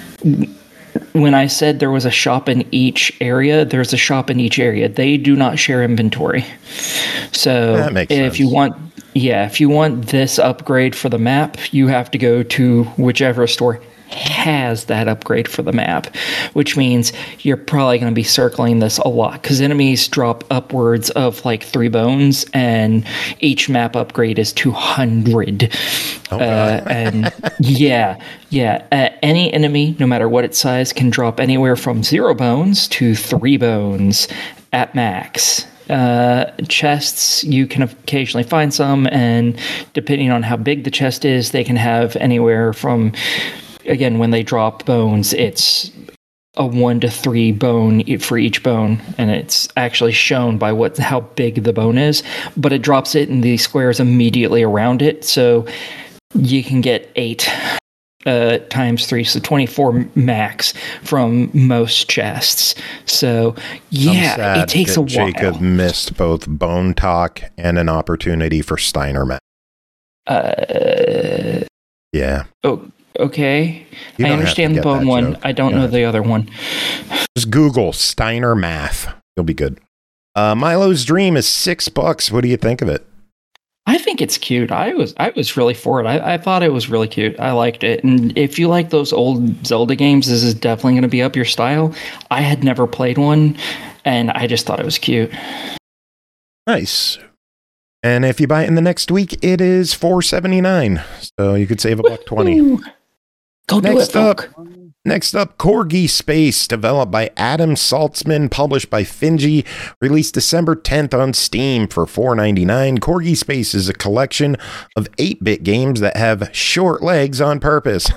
when I said there was a shop in each area, there's a shop in each area. They do not share inventory. So that makes if sense. you want, yeah, if you want this upgrade for the map, you have to go to whichever store has that upgrade for the map, which means you're probably going to be circling this a lot because enemies drop upwards of like three bones, and each map upgrade is two hundred. Oh, uh, and yeah, yeah, uh, any enemy, no matter what its size, can drop anywhere from zero bones to three bones at max. Uh, chests, you can occasionally find some, and depending on how big the chest is, they can have anywhere from, again, when they drop bones, it's a one to three bone for each bone, and it's actually shown by what how big the bone is, but it drops it in the squares immediately around it, so you can get eight uh, times three, so twenty-four max from most chests. So yeah, I'm sad it takes that a while. Jacob missed both Bone Talk and an opportunity for Steiner Map. Uh, Yeah. oh, okay. You I don't have understand to the get bone that one. joke. I don't You know have the other one. Just Google Steiner Math. You'll be good. Uh, Milo's Dream is six bucks. What do you think of it? I think it's cute. I was I was really for it. I, I thought it was really cute. I liked it. And if you like those old Zelda games, this is definitely going to be up your style. I had never played one, and I just thought it was cute. Nice. And if you buy it in the next week, it is four seventy-nine. So you could save a buck twenty. Woo! Go do Next it, up, folk. next up, Corgi Space, developed by Adam Saltzman, published by Finji, released December tenth on Steam for four ninety-nine. Corgi Space is a collection of eight-bit games that have short legs on purpose.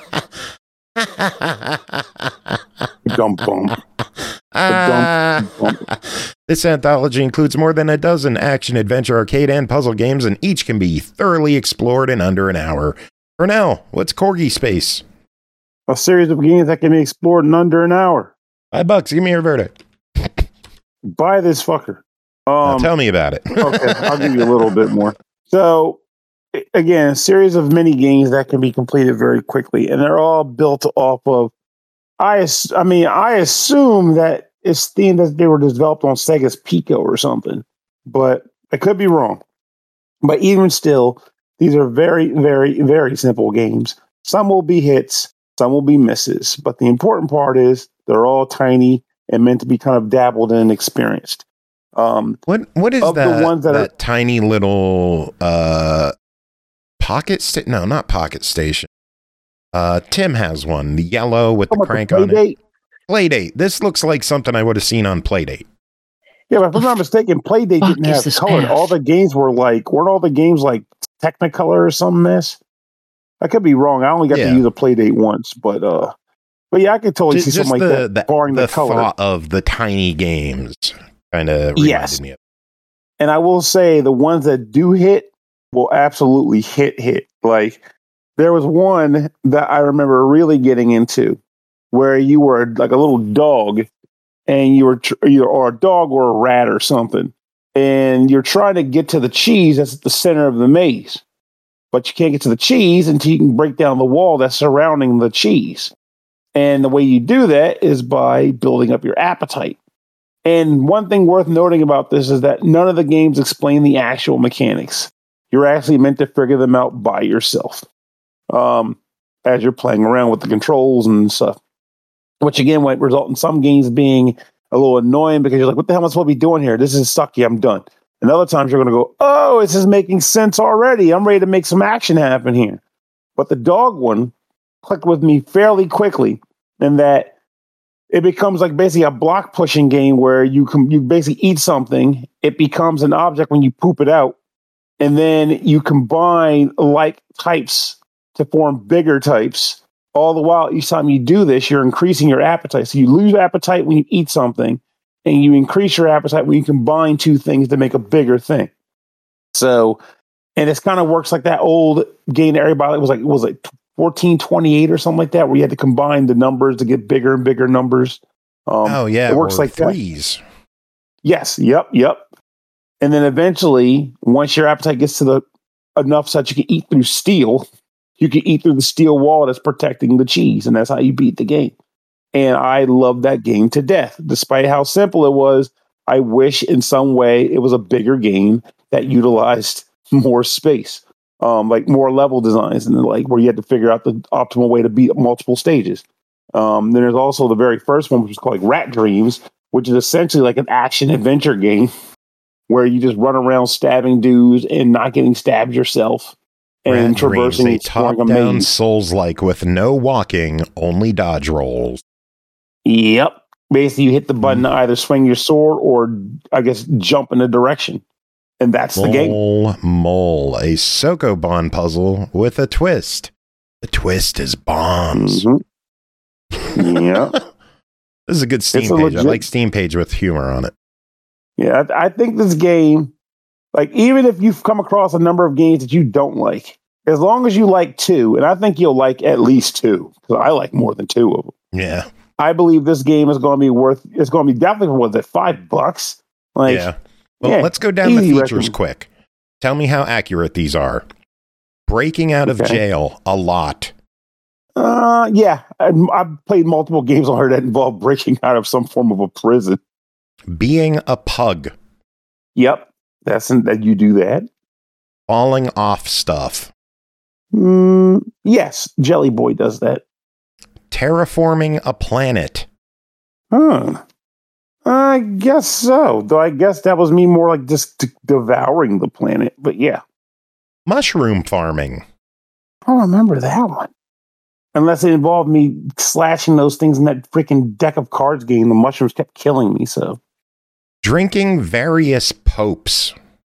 Dum bum. Ah. This anthology includes more than a dozen action, adventure, arcade, and puzzle games, and each can be thoroughly explored in under an hour. For now, what's Corgi Space? A series of games that can be explored in under an hour. Five bucks. Give me your verdict. Buy this fucker. Now Um, tell me about it. okay, I'll give you a little bit more. So, i- again, a series of mini games that can be completed very quickly, and they're all built off of. I, ass- I mean, I assume that it's themed that they were developed on Sega's Pico or something, but I could be wrong. But even still, these are very, very, very simple games. Some will be hits, some will be misses, but the important part is they're all tiny and meant to be kind of dabbled and experienced. Um, What what is Of the that? ones that that are- tiny little uh pocket sta- No, not pocket station. Uh, Tim has one, the yellow with the Talking about crank the on it. Playdate? Playdate. This looks like something I would have seen on Playdate. Yeah, but if I'm not mistaken, Playdate fuck didn't is have this color. path? All the games were like, weren't all the games like Technicolor or some mess? I could be wrong. I only got Yeah. to use a Playdate once, but uh, but yeah, I could totally Just, see just something the, like that, the, barring the, the color. thought of the tiny games kind of reminded Yes. me of. And I will say the ones that do hit will absolutely hit hit. Like there was one that I remember really getting into where you were like a little dog and you were tr- you or a dog or a rat or something, and you're trying to get to the cheese that's at the center of the maze, but you can't get to the cheese until you can break down the wall that's surrounding the cheese. And the way you do that is by building up your appetite. And one thing worth noting about this is that none of the games explain the actual mechanics. You're actually meant to figure them out by yourself. Um, as you're playing around with the controls and stuff. Which again might result in some games being a little annoying because you're like, what the hell am I supposed to be doing here? This is sucky. I'm done. And other times you're going to go, oh, this is making sense already. I'm ready to make some action happen here. But the dog one clicked with me fairly quickly in that it becomes like basically a block pushing game where you can you basically eat something. It becomes an object when you poop it out. And then you combine like types to form bigger types. All the while, each time you do this, you're increasing your appetite. So you lose appetite when you eat something, and you increase your appetite when you combine two things to make a bigger thing. So, and it's kind of works like that old game that everybody was like, was it fourteen twenty-eight or something like that, where you had to combine the numbers to get bigger and bigger numbers. Um, oh yeah, it works like threes. That. Yes. Yep. Yep. And then eventually, once your appetite gets to the enough so that you can eat through steel, you can eat through the steel wall that's protecting the cheese, and that's how you beat the game. And I love that game to death. Despite how simple it was, I wish in some way it was a bigger game that utilized more space, um, like more level designs, and like where you had to figure out the optimal way to beat multiple stages. Um, then there's also the very first one, which is called like Rat Dreams, which is essentially like an action adventure game where you just run around stabbing dudes and not getting stabbed yourself. And Rat traversing Dreams, a top-down Souls-like with no walking, only dodge rolls. Yep. Basically, you hit the button to either swing your sword or, I guess, jump in a direction. And that's mole, the game. Mole, Mole, a Sokoban puzzle with a twist. The twist is bombs. Mm-hmm. Yeah. This is a good Steam a page. legit- I like Steam page with humor on it. Yeah, I, I think this game, like, even if you've come across a number of games that you don't like, as long as you like two, and I think you'll like at least two, because I like more than two of them. Yeah. I believe this game is going to be worth, it's going to be definitely worth it, five bucks. Like, yeah. Well, yeah, let's go down the easy features recommend. quick. Tell me how accurate these are. Breaking out of Okay. jail a lot. Uh, yeah, I, I've played multiple games on her that involve breaking out of some form of a prison. Being a pug. Yep, that's that you do that. Falling off stuff. Mm, yes, Jelly Boy does that. Terraforming a planet. Huh. I guess so. Though I guess that was me more like just d- devouring the planet. But yeah, Mushroom farming. I don't remember that one. Unless it involved me slashing those things in that freaking deck of cards game. The mushrooms kept killing me, so. Drinking various popes.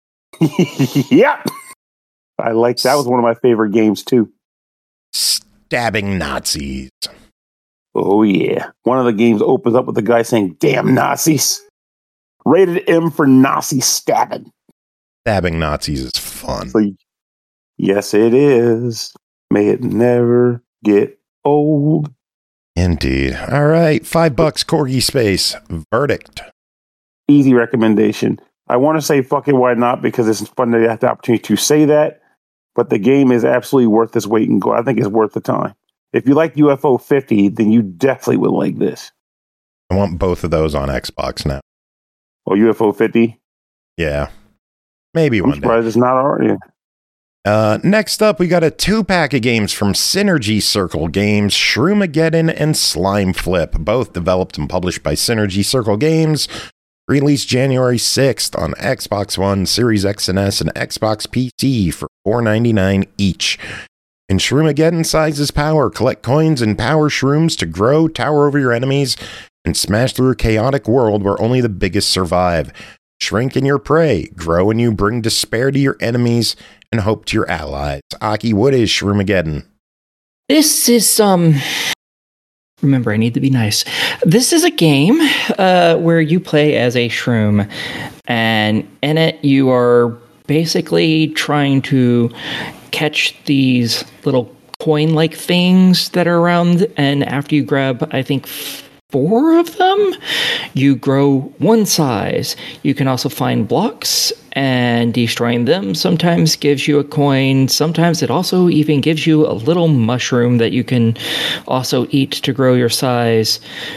Yep. I like that was one of my favorite games too. Stabbing Nazis. Oh yeah. One of the games opens up with the guy saying, damn Nazis. Rated M for Nazi stabbing. Stabbing Nazis is fun. So, yes, it is. May it never get old. Indeed. All right. Five bucks, Corgi Space. Verdict. Easy recommendation. I want to say fuck it, why not? Because it's fun to have the opportunity to say that. But the game is absolutely worth its weight in gold. I think it's worth the time. If you like U F O fifty, then you definitely would like this. I want both of those on Xbox now. Oh, U F O fifty? Yeah. Maybe I'm one day. surprised it's not already. Uh, next up, we got a two-pack of games from Synergy Circle Games, Shroomageddon and Slime Flip, both developed and published by Synergy Circle Games. Released January sixth on Xbox One, Series X and S, and Xbox P C for four ninety-nine each. In Shroomageddon, size is power. Collect coins and power shrooms to grow, tower over your enemies, and smash through a chaotic world where only the biggest survive. Shrink in your prey, grow and you bring despair to your enemies and hope to your allies. Aki, what is Shroomageddon? This is um remember, I need to be nice. This is a game uh, where you play as a shroom, and in it you are basically trying to catch these little coin-like things that are around, and after you grab, I think, four of them, you grow one size. You can also find blocks, and destroying them sometimes gives you a coin. Sometimes it also even gives you a little mushroom that you can also eat to grow your size,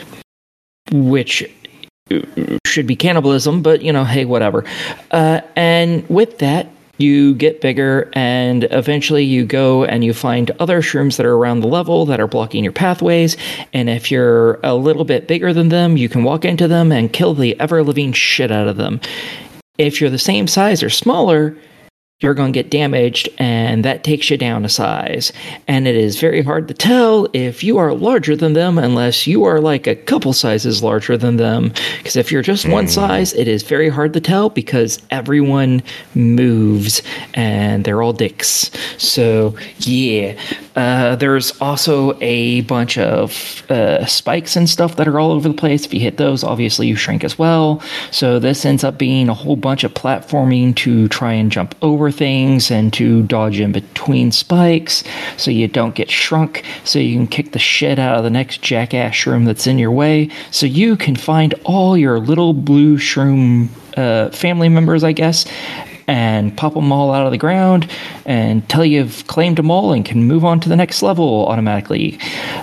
which should be cannibalism, but, you know, hey, whatever. Uh, and with that, you get bigger, and eventually you go and you find other shrooms that are around the level that are blocking your pathways. And if you're a little bit bigger than them, you can walk into them and kill the ever-living shit out of them. If you're the same size or smaller, you're going to get damaged, and that takes you down a size. And it is very hard to tell if you are larger than them unless you are like a couple sizes larger than them. Because if you're just mm. one size, it is very hard to tell because everyone moves and they're all dicks. So, yeah. Uh, there's also a bunch of uh, spikes and stuff that are all over the place. If you hit those, obviously you shrink as well. So this ends up being a whole bunch of platforming to try and jump over things and to dodge in between spikes so you don't get shrunk, so you can kick the shit out of the next jackass shroom that's in your way, so you can find all your little blue shroom uh, family members, I guess, and pop them all out of the ground until you've claimed them all and can move on to the next level automatically.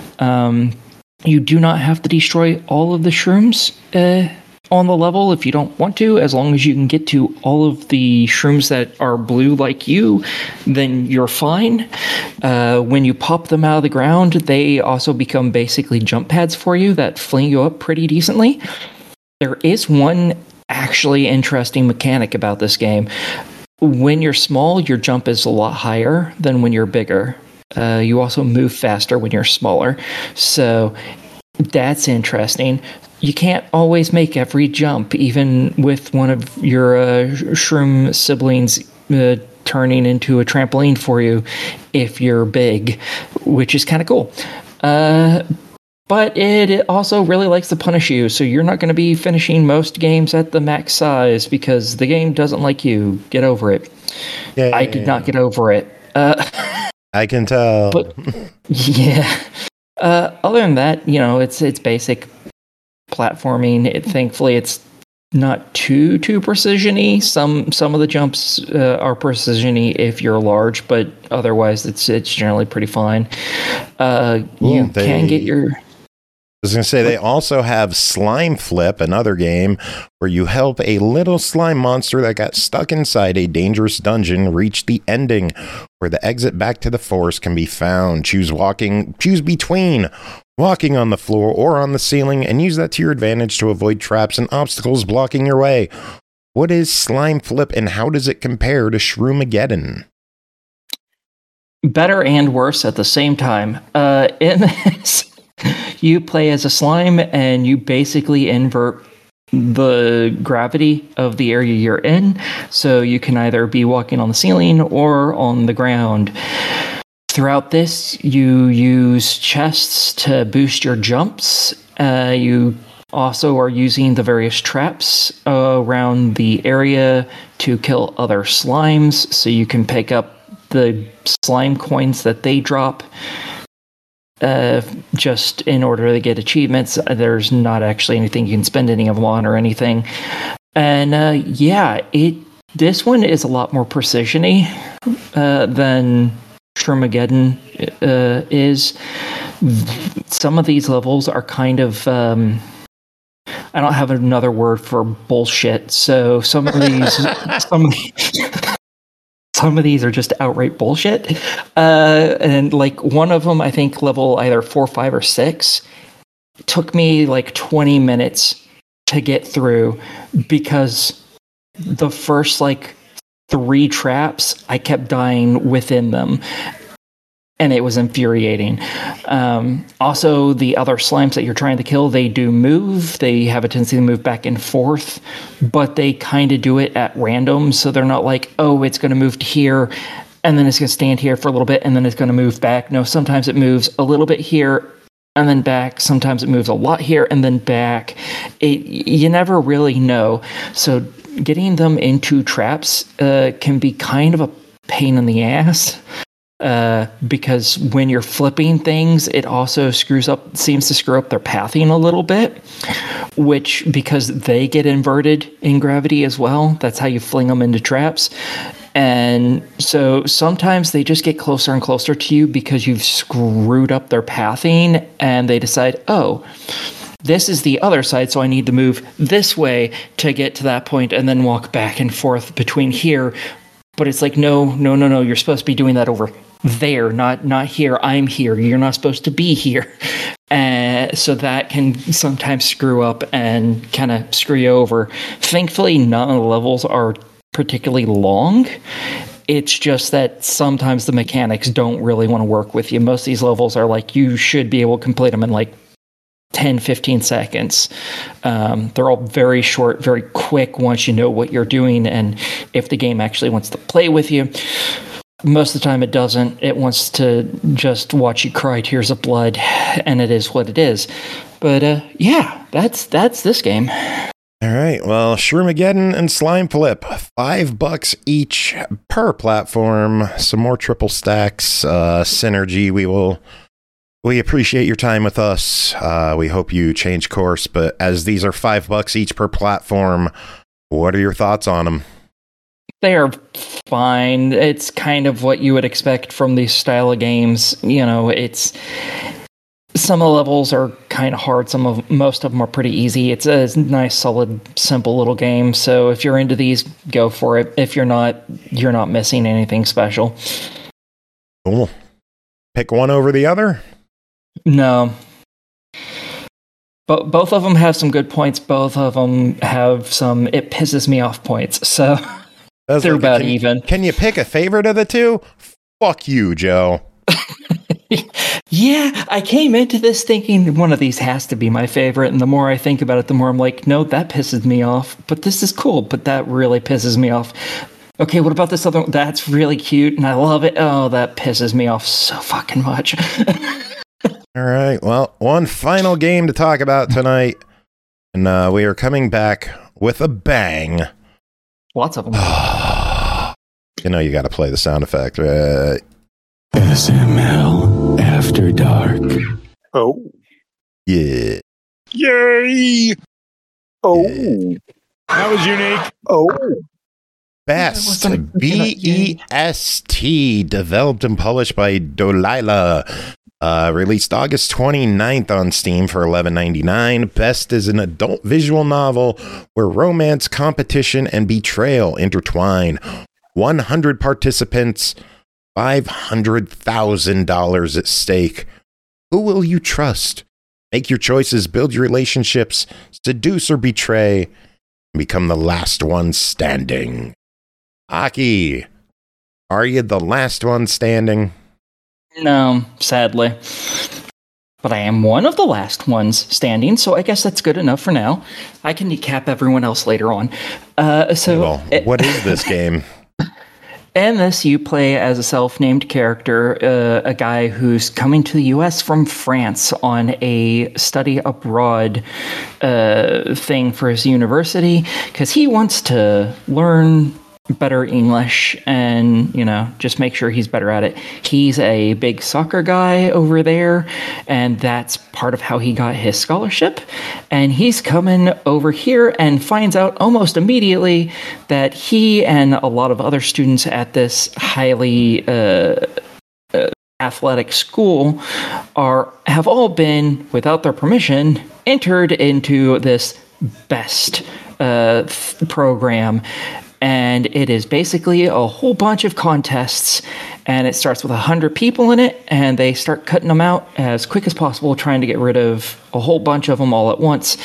Um, you do not have to destroy all of the shrooms uh, on the level if you don't want to. As long as you can get to all of the shrooms that are blue like you, then you're fine. Uh, when you pop them out of the ground, they also become basically jump pads for you that fling you up pretty decently. There is one actually interesting mechanic about this game. When you're small, your jump is a lot higher than when you're bigger. Uh, you also move faster when you're smaller. So that's interesting. You can't always make every jump, even with one of your uh, shroom siblings uh, turning into a trampoline for you if you're big, which is kind of cool. Uh, but it also really likes to punish you, so you're not going to be finishing most games at the max size because the game doesn't like you. Get over it. Yeah, I did not get over it. Uh, I can tell. But yeah. Uh, other than that, you know, it's it's basic platforming. It, thankfully, it's not too too precision-y. Some some of the jumps uh, are precision-y if you're large, but otherwise, it's it's generally pretty fine. Uh, you Ooh, they, can get your. I was going to say they also have Slime Flip, another game where you help a little slime monster that got stuck inside a dangerous dungeon reach the ending, where the exit back to the forest can be found. Choose walking, choose between walking on the floor or on the ceiling, and use that to your advantage to avoid traps and obstacles blocking your way. What is Slime Flip, and how does it compare to Shroomageddon? Better and worse at the same time. Uh, in this, you play as a slime, and you basically invert the gravity of the area you're in, so you can either be walking on the ceiling or on the ground. Throughout this, you use chests to boost your jumps. Uh, you also are using the various traps uh, around the area to kill other slimes, so you can pick up the slime coins that they drop. Uh, just in order to get achievements. There's not actually anything you can spend any of them on or anything. And uh, yeah, it this one is a lot more precision-y uh, than Shroomageddon uh, is. Some of these levels are kind of... Um, I don't have another word for bullshit, so some of these... some of these Some of these are just outright bullshit. Uh, and like one of them, I think level either four, five, or six, took me like twenty minutes to get through because the first like three traps, I kept dying within them. And it was infuriating. Um, also, the other slimes that you're trying to kill, they do move. They have a tendency to move back and forth, but they kind of do it at random. So they're not like, oh, it's going to move to here, and then it's going to stand here for a little bit, and then it's going to move back. No, sometimes it moves a little bit here, and then back. Sometimes it moves a lot here, and then back. It, you never really know. So getting them into traps uh, can be kind of a pain in the ass. Uh, because when you're flipping things, it also screws up, seems to screw up their pathing a little bit, which, because they get inverted in gravity as well, that's how you fling them into traps. And so sometimes they just get closer and closer to you because you've screwed up their pathing, and they decide, oh, this is the other side, so I need to move this way to get to that point and then walk back and forth between here. but it's like, no, no, no, no. You're supposed to be doing that over there, not not here. I'm here. You're not supposed to be here. Uh, so that can sometimes screw up and kind of screw you over. Thankfully, none of the levels are particularly long. It's just that sometimes the mechanics don't really want to work with you. Most of these levels are like, you should be able to complete them in like ten, fifteen seconds. Um, they're all very short, very quick once you know what you're doing and if the game actually wants to play with you. Most of the time it doesn't. It wants to just watch you cry tears of blood, and it is what it is. But uh, yeah, that's that's this game. All right, well, Shroomageddon and Slime Flip, five bucks each per platform. Some more triple stacks, uh, synergy. We will, we appreciate your time with us. Uh, we hope you change course, but as these are five bucks each per platform, what are your thoughts on them? They are fine. It's kind of what you would expect from these style of games. You know, it's some of the levels are kind of hard. Some of most of them are pretty easy. It's a nice, solid, simple little game. So if you're into these, go for it. If you're not, you're not missing anything special. Cool. Pick one over the other? No. But both of them have some good points. Both of them have some it pisses me off points. So That's they're like, about can, even. Can you pick a favorite of the two? Fuck you, Joe. Yeah, I came into this thinking one of these has to be my favorite, and the more I think about it, the more I'm like, no, that pisses me off, but this is cool, but that really pisses me off. Okay, what about this other one? That's really cute, and I love it. Oh, that pisses me off so fucking much. All right, well, one final game to talk about tonight, and uh, we are coming back with a bang. Lots of them. You know you got to play the sound effect. Uh, S M L After Dark. Oh. yeah. Yay! Oh. Yeah. That was unique. Oh. Best, B E S T, developed and published by Delilah. Uh, released August twenty-ninth on Steam for eleven ninety-nine. Best is an adult visual novel where romance, competition, and betrayal intertwine. one hundred participants, five hundred thousand dollars at stake. Who will you trust? Make your choices, build your relationships, seduce or betray, and become the last one standing. Aki, are you the last one standing? No, sadly. But I am one of the last ones standing, so I guess that's good enough for now. I can decap everyone else later on. Uh, so, Well, what is this game? In this, you play as a self-named character, uh, a guy who's coming to the U S from France on a study abroad uh, thing for his university, because he wants to learn better English and, you know, just make sure he's better at it. He's a big soccer guy over there, and that's part of how he got his scholarship. And he's coming over here and finds out almost immediately that he and a lot of other students at this highly uh, uh, athletic school are have all been, without their permission, entered into this BEST uh, th- program. And it is basically a whole bunch of contests, and it starts with one hundred people in it, and they start cutting them out as quick as possible, trying to get rid of a whole bunch of them all at once.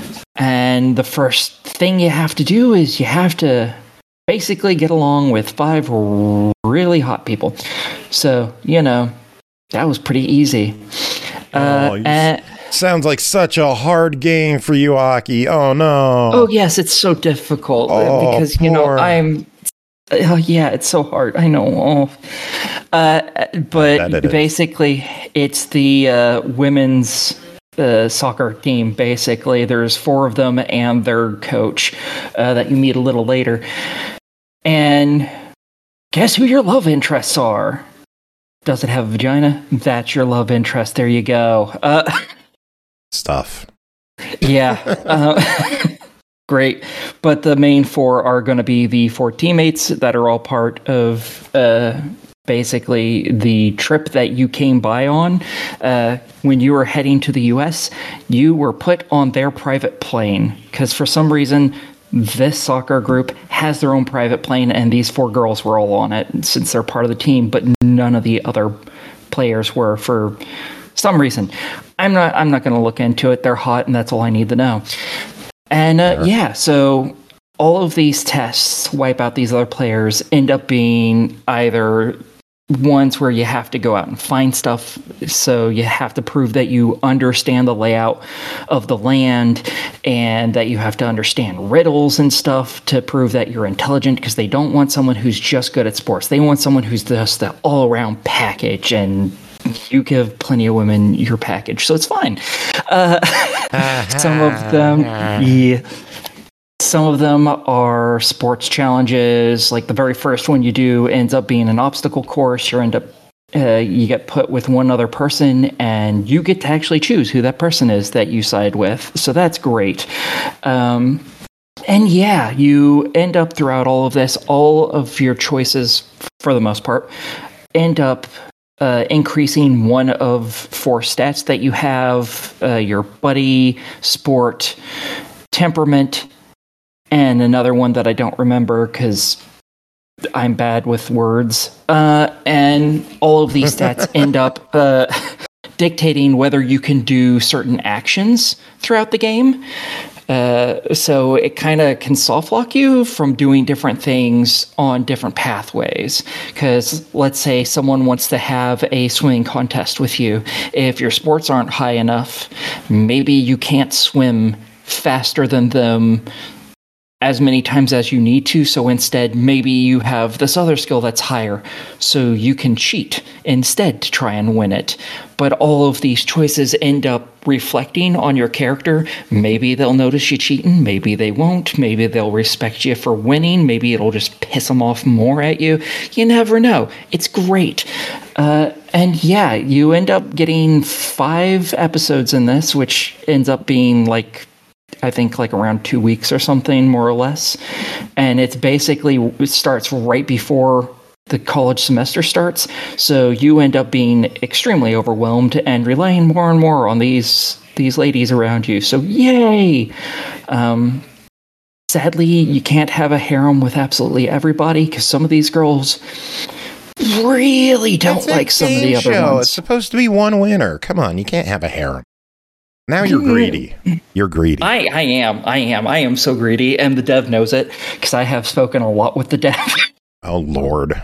And the first thing you have to do is you have to basically get along with five really hot people. So, you know, that was pretty easy. Uh, Oh, you- and, Sounds like such a hard game for you, Aki. Oh, no. Oh yes, it's so difficult Oh, because you know poor. I'm. Oh yeah, it's so hard. I know. Oh. Uh, but bet it is. basically, it's the uh, women's uh, soccer team. Basically, there's four of them and their coach uh, that you meet a little later. And guess who your love interests are? Does it have a vagina? That's your love interest. There you go. Uh, Stuff. Yeah. Uh, great. But the main four are going to be the four teammates that are all part of uh, basically the trip that you came by on. Uh, when you were heading to the U S, you were put on their private plane because for some reason this soccer group has their own private plane, and these four girls were all on it since they're part of the team, but none of the other players were for some reason. I'm not I'm not going to look into it. They're hot, and that's all I need to know. And uh, Sure. yeah, so all of these tests wipe out these other players, end up being either ones where you have to go out and find stuff, so you have to prove that you understand the layout of the land, and that you have to understand riddles and stuff to prove that you're intelligent, because they don't want someone who's just good at sports. They want someone who's just the all-around package, and you give plenty of women your package, so it's fine. Uh, some of them, yeah. Some of them are sports challenges. Like the very first one you do ends up being an obstacle course. You end up, uh, you get put with one other person, and you get to actually choose who that person is that you side with. So that's great. Um, and yeah, you end up throughout all of this, all of your choices, for the most part, end up uh, increasing one of four stats that you have: uh, your buddy, sport, temperament, and another one that I don't remember because I'm bad with words. Uh, and all of these stats end up uh, dictating whether you can do certain actions throughout the game. Uh, so it kind of can soft lock you from doing different things on different pathways. Because let's say someone wants to have a swimming contest with you. If your sports aren't high enough, maybe you can't swim faster than them as many times as you need to, so instead maybe you have this other skill that's higher, so you can cheat instead to try and win it. But all of these choices end up reflecting on your character. Maybe they'll notice you cheating, maybe they won't, maybe they'll respect you for winning, maybe it'll just piss them off more at you. You never know. It's great. Uh, and yeah, you end up getting five episodes in this, which ends up being like, I think like around two weeks or something, more or less. And it's basically, it starts right before the college semester starts. So you end up being extremely overwhelmed and relying more and more on these these ladies around you. So yay! Um, sadly, you can't have a harem with absolutely everybody, because some of these girls really don't It's a like some of the game other show. ones. It's supposed to be one winner. Come on, you can't have a harem. Now you're greedy. You're greedy. I, I am. I am. I am so greedy, and the dev knows it, because I have spoken a lot with the dev. Oh, Lord.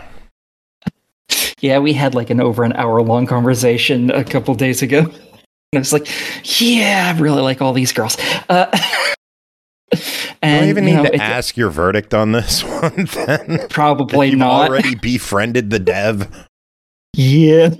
Yeah, we had like an over an hour long conversation a couple days ago. And I was like, yeah, I really like all these girls. Uh, and, Do I even you need know, to it- ask your verdict on this one then? Probably You've not. already befriended the dev. Yeah.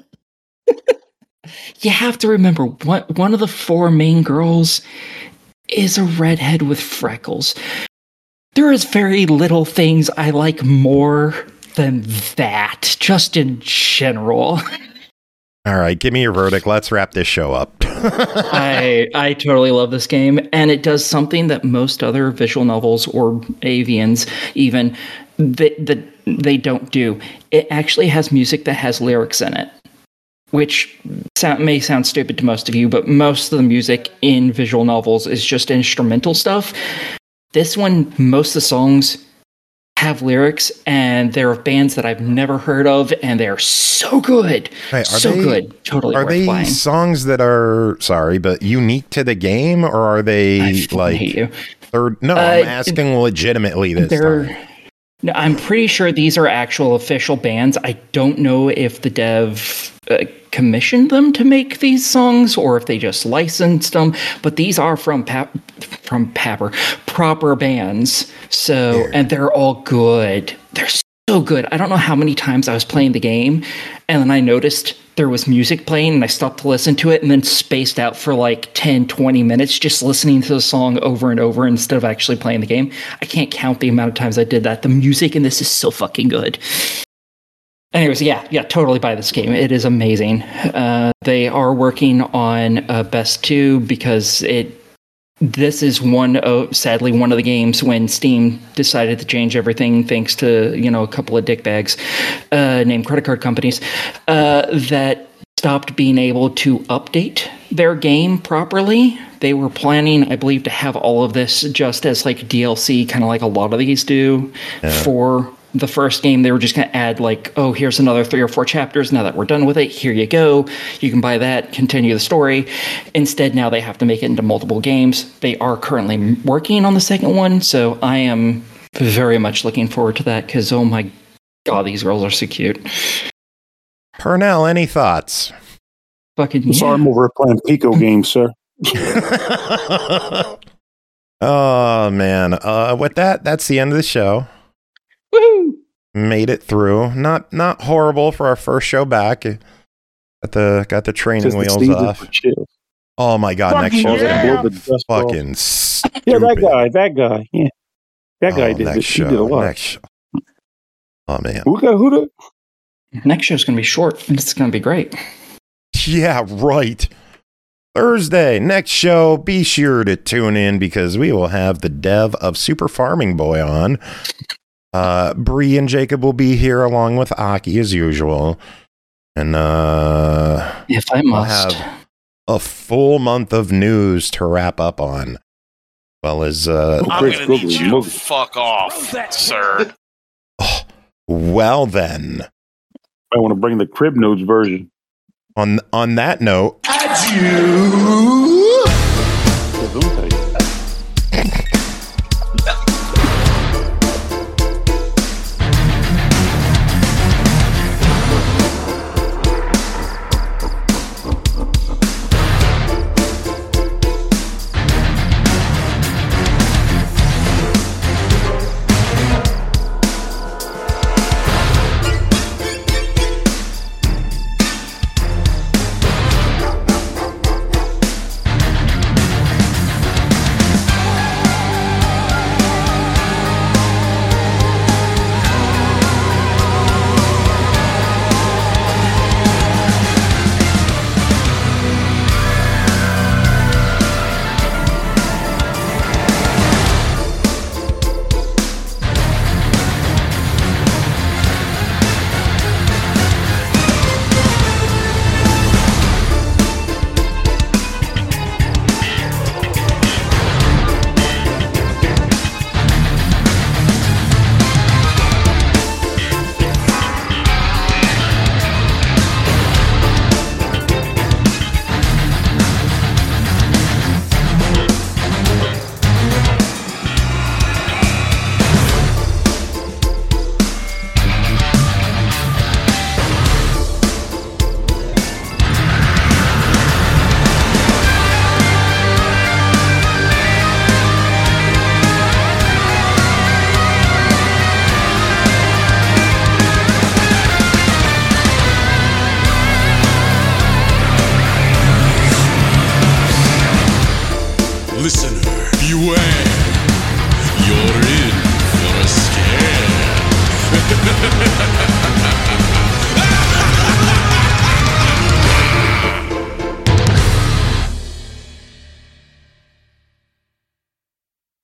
You have to remember, one, one of the four main girls is a redhead with freckles. There is very little things I like more than that, just in general. All right, give me your verdict. Let's wrap this show up. I I totally love this game, and it does something that most other visual novels or avians even that they, they don't do. It actually has music that has lyrics in it, which sound, may sound stupid to most of you, but most of the music in visual novels is just instrumental stuff. This one, most of the songs have lyrics, and they're bands that I've never heard of, and they're so good. Wait, are so they- good. Totally Are worth they buying. songs that are, sorry, but unique to the game, or are I they fucking like hate you. third? No, Uh, I'm asking legitimately this They're, time. no, I'm pretty sure these are actual official bands. I don't know if the dev uh, commissioned them to make these songs or if they just licensed them, but these are from pap- from Papper, proper bands. So, and they're all good. They're so good. I don't know how many times I was playing the game, and then I noticed there was music playing, and I stopped to listen to it, and then spaced out for like ten, twenty minutes just listening to the song over and over instead of actually playing the game. I can't count the amount of times I did that. The music in this is so fucking good. Anyways, yeah, yeah, totally buy this game. It is amazing. Uh, they are working on uh, Best two because it. This is one of, sadly, one of the games when Steam decided to change everything thanks to, you know, a couple of dickbags uh, named credit card companies uh, that stopped being able to update their game properly They were planning, I believe, to have all of this just as like D L C, kind of like a lot of these do Yeah. for the first game. They were just going to add like, oh, here's another three or four chapters. Now that we're done with it, here you go. You can buy that, continue the story. Instead, now they have to make it into multiple games. They are currently working on the second one, so I am very much looking forward to that because, oh my God, these girls are so cute. Purnell, any thoughts? Fucking I'm yeah. sorry, I'm over here playing Pico games, sir. Oh man. Uh, with that, that's the end of the show. Woo! Made it through. Not not horrible for our first show back. Got the got the training Just the wheels season off. for chill. Oh my god, next Fucking show's yeah. gonna Blow be the dust off. fucking stupid. Yeah, that guy, that guy. Yeah. That guy Oh, did next it. show. He did a lot. Next show. Oh man. Who got who the Next show's going to be short, and it's going to be great. Yeah, right. Thursday, next show, be sure to tune in because we will have the dev of Super Farming Boy on. Uh, Bree and Jacob will be here along with Aki as usual. And uh, If I we'll must. have a full month of news to wrap up on. Well as uh, I'm Chris gonna need Googly you to Moogly. fuck off, sir. well then. I want to bring the Crib Notes version. On on that note, Adieu.